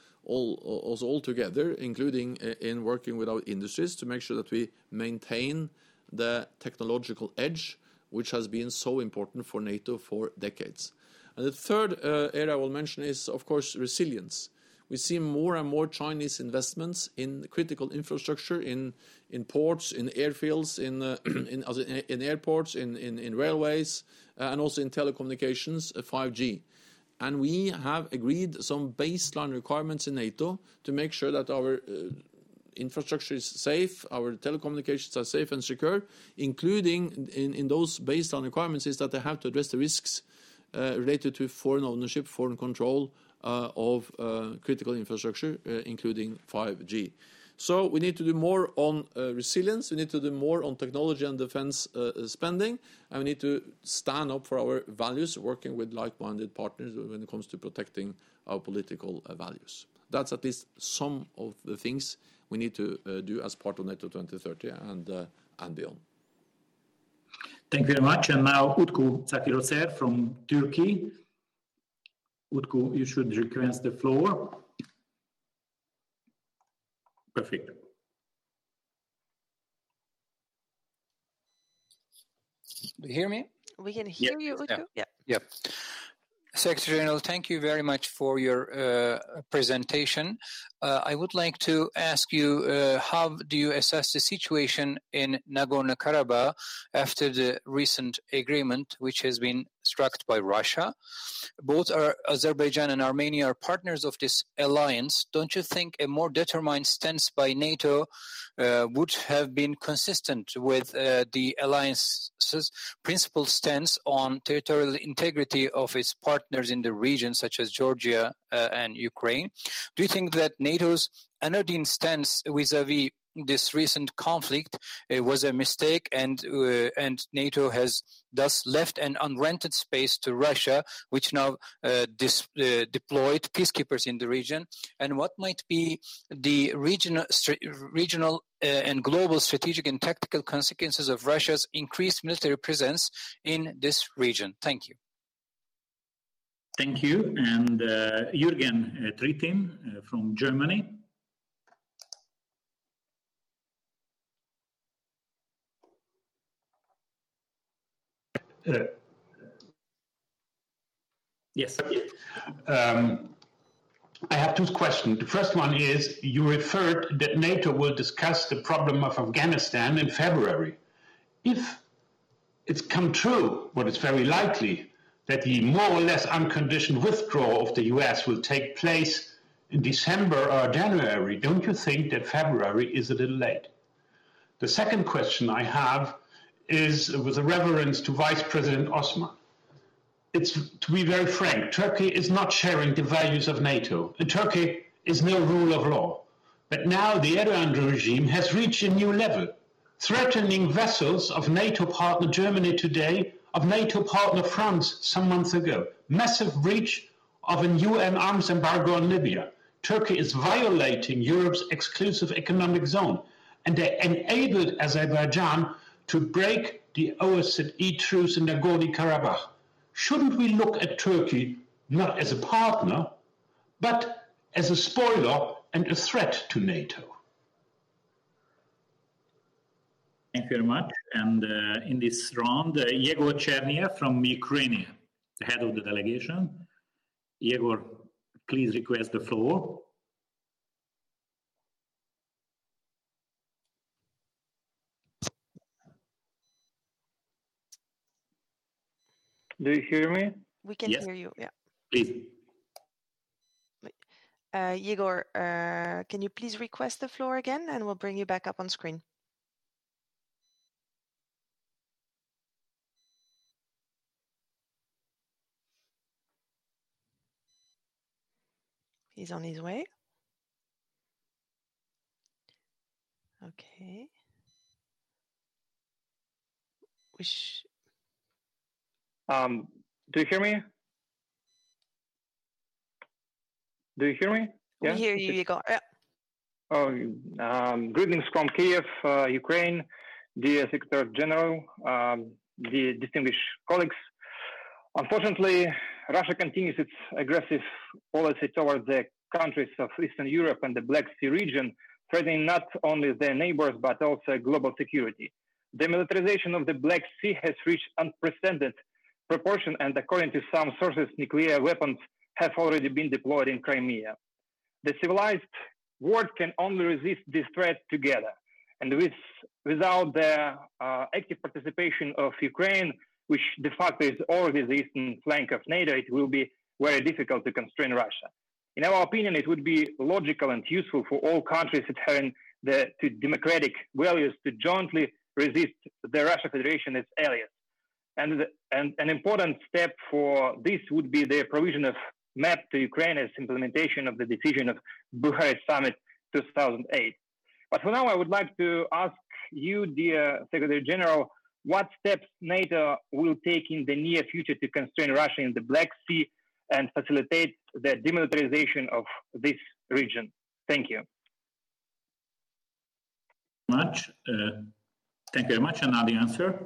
all together, including in working with our industries to make sure that we maintain the technological edge, which has been so important for NATO for decades. And the third area I will mention is, of course, resilience. We see more and more Chinese investments in critical infrastructure, in ports, in airfields, in airports, in railways, and also in telecommunications, 5G. And we have agreed some baseline requirements in NATO to make sure that our infrastructure is safe, our telecommunications are safe and secure, including in those baseline requirements is that they have to address the risks related to foreign ownership, foreign control of critical infrastructure, including 5G. So we need to do more on resilience, we need to do more on technology and defense spending, and we need to stand up for our values, working with like-minded partners when it comes to protecting our political values. That's at least some of the things we need to do as part of NATO 2030 and beyond. Thank you very much. And now Utku Zakiroser from Turkey. Utku, you should request the floor. Perfect. Do you hear me? We can hear you, Utku. Yeah. Yep. Secretary General, thank you very much for your presentation. I would like to ask you, how do you assess the situation in Nagorno-Karabakh after the recent agreement which has been struck by Russia? Both Azerbaijan and Armenia are partners of this alliance. Don't you think a more determined stance by NATO would have been consistent with the alliance's principal stance on territorial integrity of its partners in the region, such as Georgia and Ukraine? Do you think that NATO's anodyne stance vis-à-vis this recent conflict was a mistake, and NATO has thus left an unrented space to Russia, which now deployed peacekeepers in the region? And what might be the regional and global strategic and tactical consequences of Russia's increased military presence in this region? Thank you. Thank you. And Jürgen Trittin from Germany. Yes. I have two questions. The first one is, you referred that NATO will discuss the problem of Afghanistan in February. If it's come true, what is very likely, that the more or less unconditioned withdrawal of the US will take place in December or January, don't you think that February is a little late? The second question I have is with a reverence to Vice President Osman. It's, to be very frank, Turkey is not sharing the values of NATO. In Turkey is no rule of law. But now the Erdogan regime has reached a new level, threatening vessels of NATO partner Germany today, of NATO partner France some months ago. Massive breach of a UN arms embargo on Libya. Turkey is violating Europe's exclusive economic zone, and they enabled Azerbaijan to break the OSCE truce in Nagorno-Karabakh. Shouldn't we look at Turkey not as a partner, but as a spoiler and a threat to NATO? Thank you very much. And in this round, Yegor Cherniev from Ukraine, the head of the delegation. Yegor, please request the floor. Do you hear me? We can hear you. Yeah. Please. Yegor, can you please request the floor again, and we'll bring you back up on screen. He's on his way. Okay. Do you hear me? Do you hear me? We hear you, Igor. Yeah. Greetings from Kiev, Ukraine, dear Secretary General, dear distinguished colleagues. Unfortunately, Russia continues its aggressive policy towards the countries of Eastern Europe and the Black Sea region, threatening not only their neighbors but also global security. The militarization of the Black Sea has reached unprecedented proportion, and according to some sources, nuclear weapons have already been deployed in Crimea. The civilized world can only resist this threat together, and without the active participation of Ukraine, which de facto is already the eastern flank of NATO, it will be very difficult to constrain Russia. In our opinion, it would be logical and useful for all countries adhering to democratic values to jointly resist the Russian Federation as allies. And an important step for this would be the provision of map to Ukraine as implementation of the decision of Bucharest Summit 2008. But for now, I would like to ask you, dear Secretary General, what steps NATO will take in the near future to constrain Russia in the Black Sea and facilitate the demilitarization of this region? Thank you. Thank you very much. And now the answer.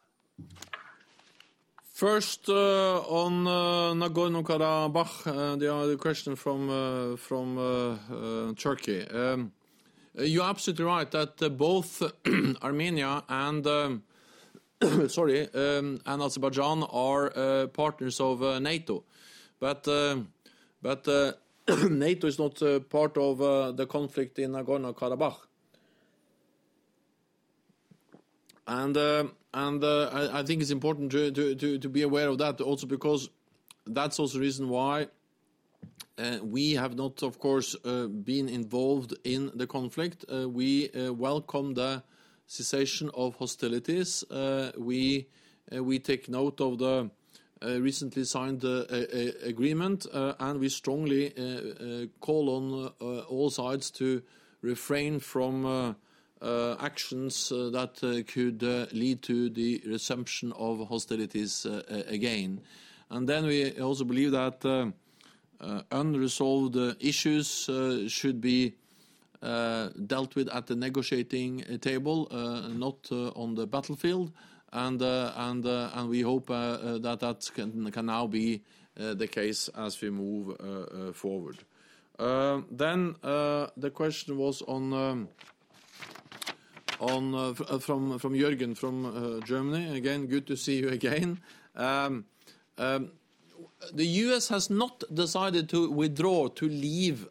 First, on Nagorno-Karabakh, the question from Turkey. You're absolutely right that both Armenia and and Azerbaijan are partners of NATO, but NATO is not part of the conflict in Nagorno-Karabakh. And I think it's important to be aware of that also, because that's also the reason why we have not, of course, been involved in the conflict. We welcome the cessation of hostilities. We take note of the recently signed agreement, and we strongly call on all sides to refrain from actions that could lead to the resumption of hostilities again. And then we also believe that unresolved issues should be dealt with at the negotiating table, not on the battlefield, and we hope that can now be the case as we move forward. Then the question was on from Jürgen from Germany. Again, good to see you again. The U.S. has not decided to withdraw, to leave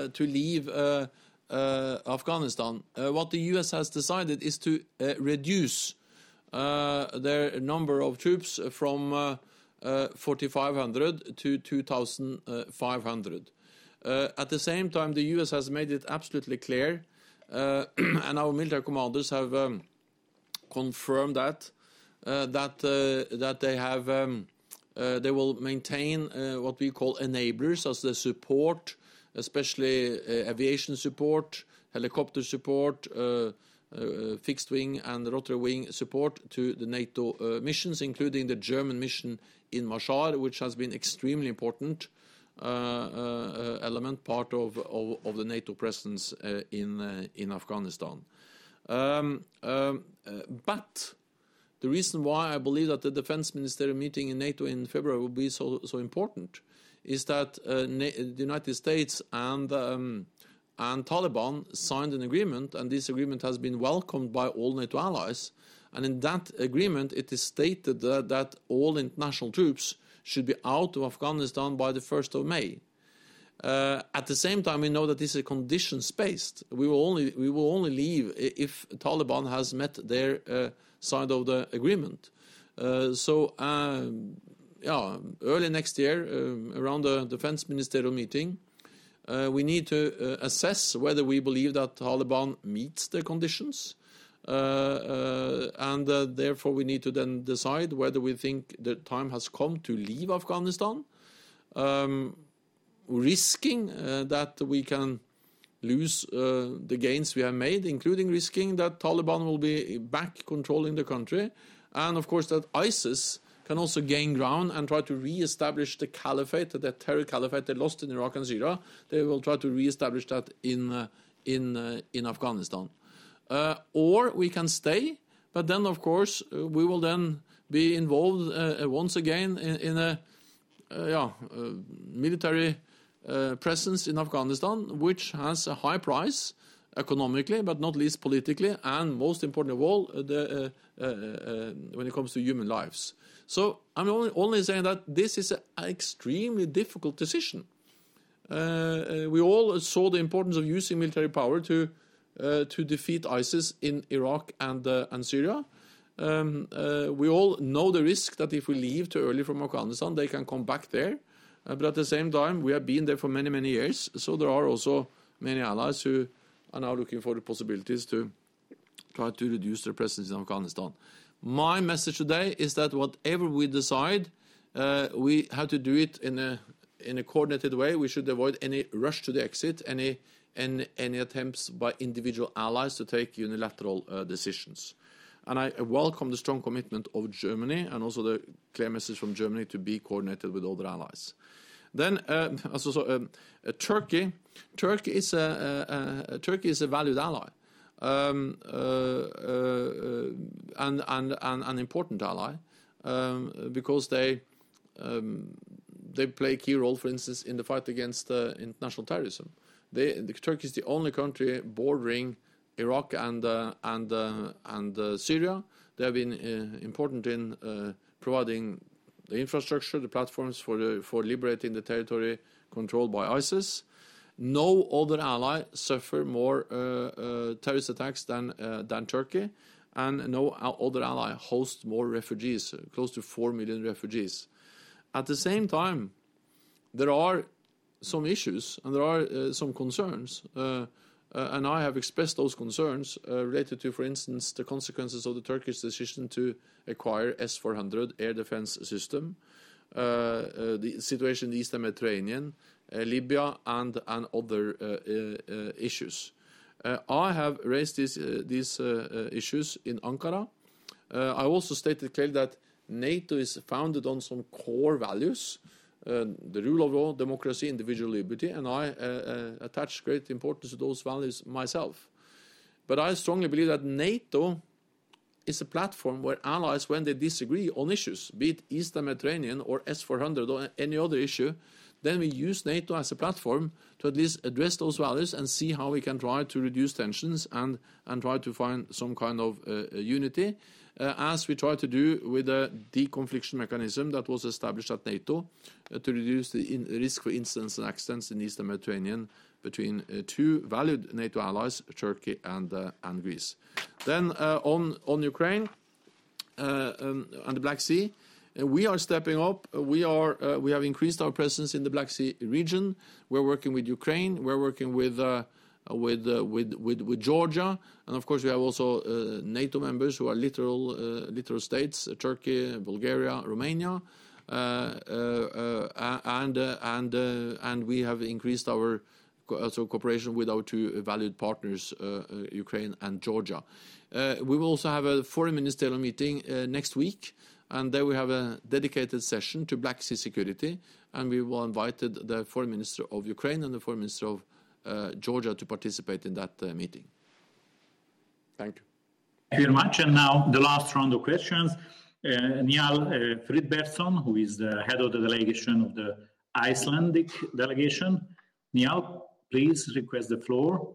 Afghanistan. What the U.S. has decided is to reduce their number of troops from 4,500 to 2,500. At the same time, the U.S. has made it absolutely clear, and our military commanders have confirmed that they have they will maintain what we call enablers as the support, especially aviation support, helicopter support, fixed wing and rotary wing support to the NATO missions, including the German mission in Mashhad, which has been extremely important element, part of the NATO presence in Afghanistan. But the reason why I believe that the defense ministerial meeting in NATO in February will be so important is that the United States and Taliban signed an agreement, and this agreement has been welcomed by all NATO allies. And in that agreement, it is stated that all international troops should be out of Afghanistan by the 1st of May. At the same time, we know that this is conditions-based. We will only leave if Taliban has met their side of the agreement. So early next year, around the defense ministerial meeting, we need to assess whether we believe that Taliban meets the conditions. And therefore we need to then decide whether we think the time has come to leave Afghanistan, risking that we can lose the gains we have made, including risking that Taliban will be back controlling the country, and of course that ISIS can also gain ground and try to re-establish the caliphate, the terror caliphate they lost in Iraq and Syria. They will try to re-establish that in Afghanistan. Or we can stay, but then of course we will then be involved once again in a military presence in Afghanistan, which has a high price economically, but not least politically, and most important of all, when it comes to human lives. So I'm only saying that this is an extremely difficult decision. We all saw the importance of using military power to defeat ISIS in Iraq and Syria. We all know the risk that if we leave too early from Afghanistan, they can come back there. But at the same time, we have been there for many, many years. So there are also many allies who are now looking for the possibilities to try to reduce their presence in Afghanistan. My message today is that whatever we decide, we have to do it in a coordinated way. We should avoid any rush to the exit, any attempts by individual allies to take unilateral decisions. And I welcome the strong commitment of Germany and also the clear message from Germany to be coordinated with other allies. Then Turkey is a valued ally and an important ally because they play a key role, for instance, in the fight against international terrorism. Turkey is the only country bordering Iraq and Syria. They have been important in providing the infrastructure, the platforms for liberating the territory controlled by ISIS. No other ally suffer more terrorist attacks than Turkey, and no other ally hosts more refugees, close to 4 million refugees. At the same time, there are some issues and there are some concerns, and I have expressed those concerns related to, for instance, the consequences of the Turkish decision to acquire S-400 air defense system, the situation in the Eastern Mediterranean, Libya, and other issues. I have raised these issues in Ankara. I also stated clearly that NATO is founded on some core values, the rule of law, democracy, individual liberty, and I attach great importance to those values myself. But I strongly believe that NATO is a platform where allies, when they disagree on issues, be it Eastern Mediterranean or S-400 or any other issue, then we use NATO as a platform to at least address those values and see how we can try to reduce tensions and try to find some kind of unity, as we try to do with the deconfliction mechanism that was established at NATO to reduce the risk for incidents and accidents in the Eastern Mediterranean between two valued NATO allies, Turkey and Greece. Then on Ukraine and the Black Sea, we are stepping up. We have increased our presence in the Black Sea region. We're working with Ukraine. We're working with Georgia, and of course we have also NATO members who are littoral states: Turkey, Bulgaria, Romania, and we have increased our cooperation with our two valued partners, Ukraine and Georgia. We will also have a foreign ministerial meeting next week. And there we have a dedicated session to Black Sea security, and we will invite the Foreign Minister of Ukraine and the Foreign Minister of Georgia to participate in that meeting. Thank you. Thank you very much. And now the last round of questions. Njál Fridbertsson, who is the head of the delegation of the Icelandic delegation. Njál, please request the floor.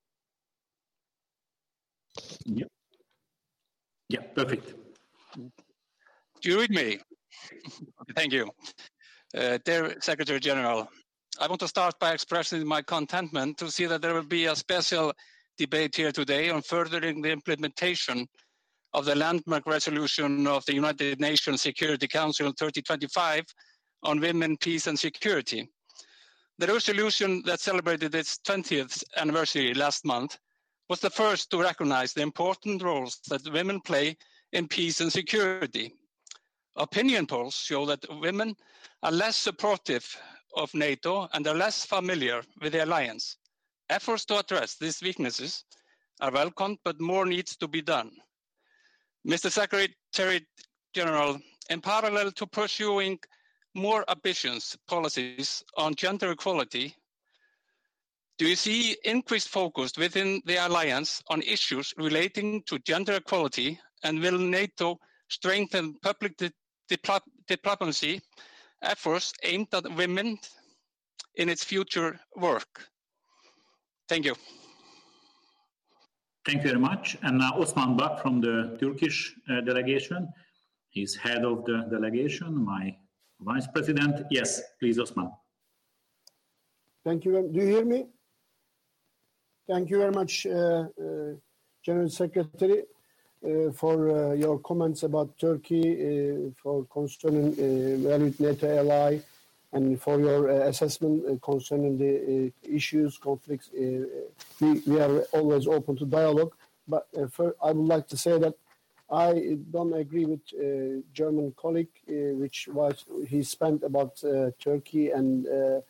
Yeah, perfect. Do you read me? Thank you. Dear Secretary General, I want to start by expressing my contentment to see that there will be a special debate here today on furthering the implementation of the landmark resolution of the United Nations Security Council 3025 on women, peace and security. The resolution that celebrated its 20th anniversary last month was the first to recognize the important roles that women play in peace and security. Opinion polls show that women are less supportive of NATO and are less familiar with the alliance. Efforts to address these weaknesses are welcomed, but more needs to be done. Mr. Secretary General, in parallel to pursuing more ambitious policies on gender equality, do you see increased focus within the alliance on issues relating to gender equality, and will NATO strengthen public diplomacy efforts aimed at women in its future work? Thank you. Thank you very much. And now Osman Bak from the Turkish delegation. He's head of the delegation, my vice president. Yes, please, Osman. Thank you. Do you hear me? Thank you very much, General Secretary, for your comments about Turkey, for concerning valued NATO ally, and for your assessment concerning the issues, conflicts. We are always open to dialogue, but I would like to say that I don't agree with German colleague, which was he spent about Turkey and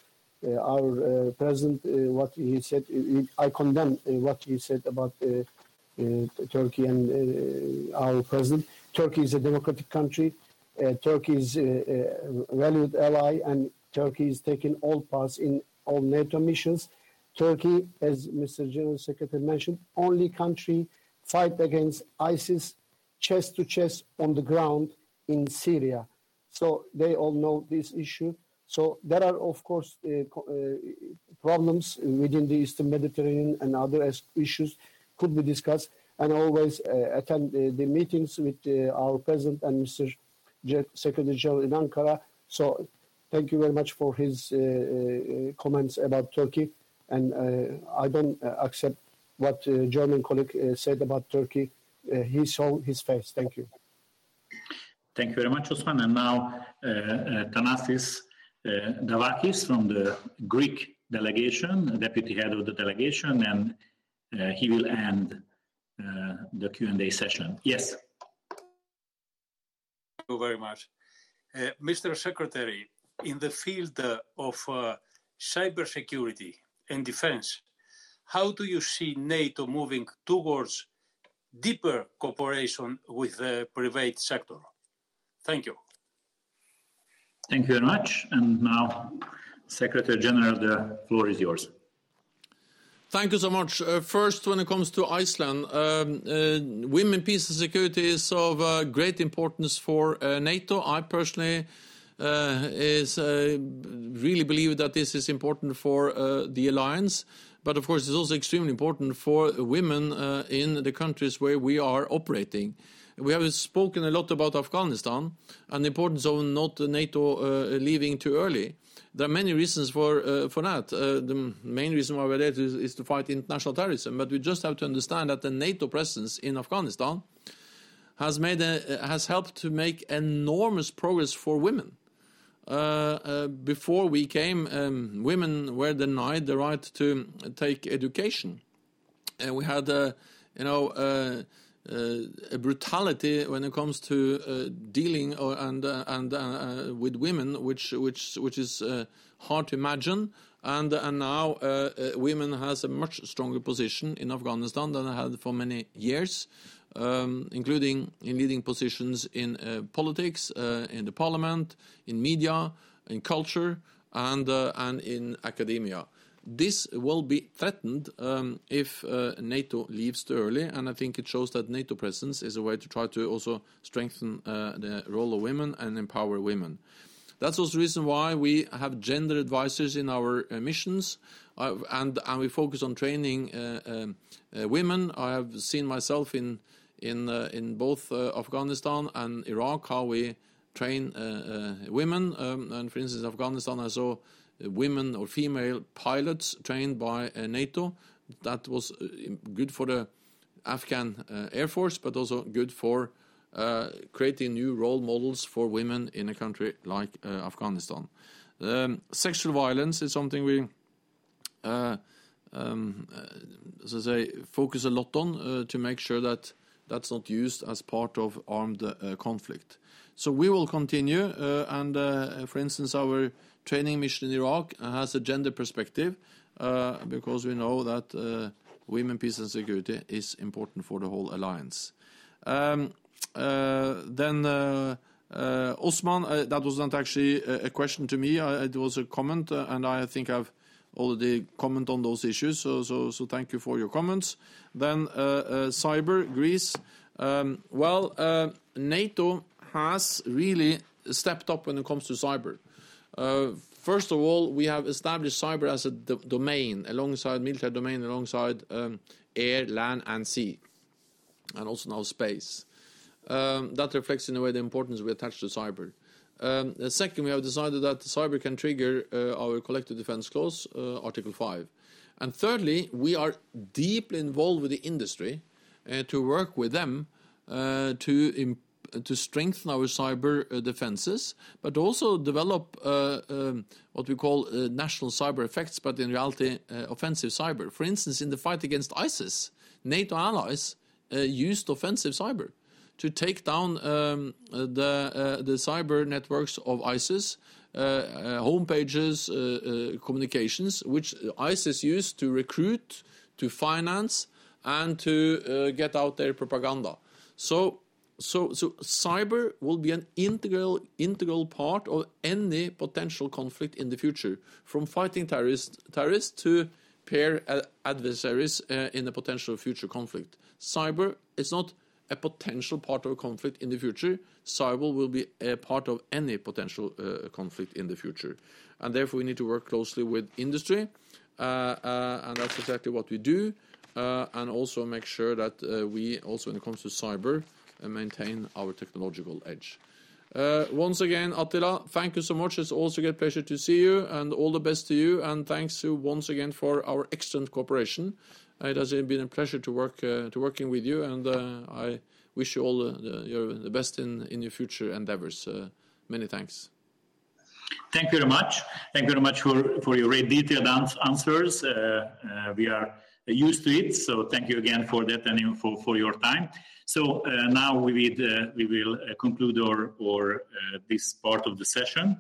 our president, what he said. I condemn what he said about Turkey and our president. Turkey is a democratic country. Turkey is a valued ally, and Turkey is taking all parts in all NATO missions. Turkey, as Mr. General Secretary mentioned, only country fight against ISIS chest to chest on the ground in Syria. So they all know this issue. So there are, of course, problems within the Eastern Mediterranean, and other issues could be discussed, and always attend the meetings with our President and Mr. Secretary General in Ankara. So thank you very much for his comments about Turkey. And I don't accept what German colleague said about Turkey. He saw his face. Thank you. Thank you very much, Osman. And now Thanasis Davakis from the Greek delegation, deputy head of the delegation, and he will end the Q&A session. Yes. Thank you very much. Mr. Secretary, in the field of cybersecurity and defense, how do you see NATO moving towards deeper cooperation with the private sector? Thank you. Thank you very much. And now, Secretary General, the floor is yours. Thank you so much. First, when it comes to Iceland, women, peace and security is of great importance for NATO. I personally really believe that this is important for the alliance. But of course, it's also extremely important for women in the countries where we are operating. We have spoken a lot about Afghanistan and the importance of not NATO leaving too early. There are many reasons for that. The main reason why we're there is to fight international terrorism. But we just have to understand that the NATO presence in Afghanistan has helped to make enormous progress for women. Before we came, women were denied the right to take education. And we had, a brutality when it comes to dealing with women, which is hard to imagine. And now women has a much stronger position in Afghanistan than they had for many years, including in leading positions in politics, in the parliament, in media, in culture, and in academia. This will be threatened if NATO leaves too early, and I think it shows that NATO presence is a way to try to also strengthen the role of women and empower women. That's also the reason why we have gender advisors in our missions, and we focus on training women. I have seen myself in both Afghanistan and Iraq how we train women, and for instance, in Afghanistan I saw women or female pilots trained by NATO. That was good for the Afghan Air Force, but also good for creating new role models for women in a country like Afghanistan. Sexual violence is something we, as I say, focus a lot on to make sure that that's not used as part of armed conflict. So we will continue, and for instance, our training mission in Iraq has a gender perspective because we know that women, peace and security is important for the whole alliance. Then Osman, that was not actually a question to me, it was a comment, and I think I've already commented on those issues, so thank you for your comments. Then cyber, Greece. NATO has really stepped up when it comes to cyber. First of all, we have established cyber as a domain, alongside military domain, alongside air, land, and sea, and also now space. That reflects in a way the importance we attach to cyber. Second, we have decided that cyber can trigger our collective defense clause, Article 5. And thirdly, we are deeply involved with the industry to work with them to strengthen our cyber defenses, but also develop what we call national cyber effects, but in reality offensive cyber. For instance, in the fight against ISIS, NATO allies used offensive cyber to take down the cyber networks of ISIS, home pages, communications, which ISIS used to recruit, to finance, and to get out their propaganda. So cyber will be an integral part of any potential conflict in the future, from fighting terrorists to peer adversaries in a potential future conflict. Cyber is not a potential part of a conflict in the future. Cyber will be a part of any potential conflict in the future. And therefore we need to work closely with industry, and that's exactly what we do, and also make sure that we also, when it comes to cyber, maintain our technological edge. Once again, Attila, thank you so much. It's also a great pleasure to see you, and all the best to you, and thanks to once again for our excellent cooperation. It has been a pleasure to working with you, and I wish you all the best in your future endeavors. Many thanks. Thank you very much. Thank you very much for your very detailed answers. We are used to it, so thank you again for that and for your time. So now we will conclude our this part of the session.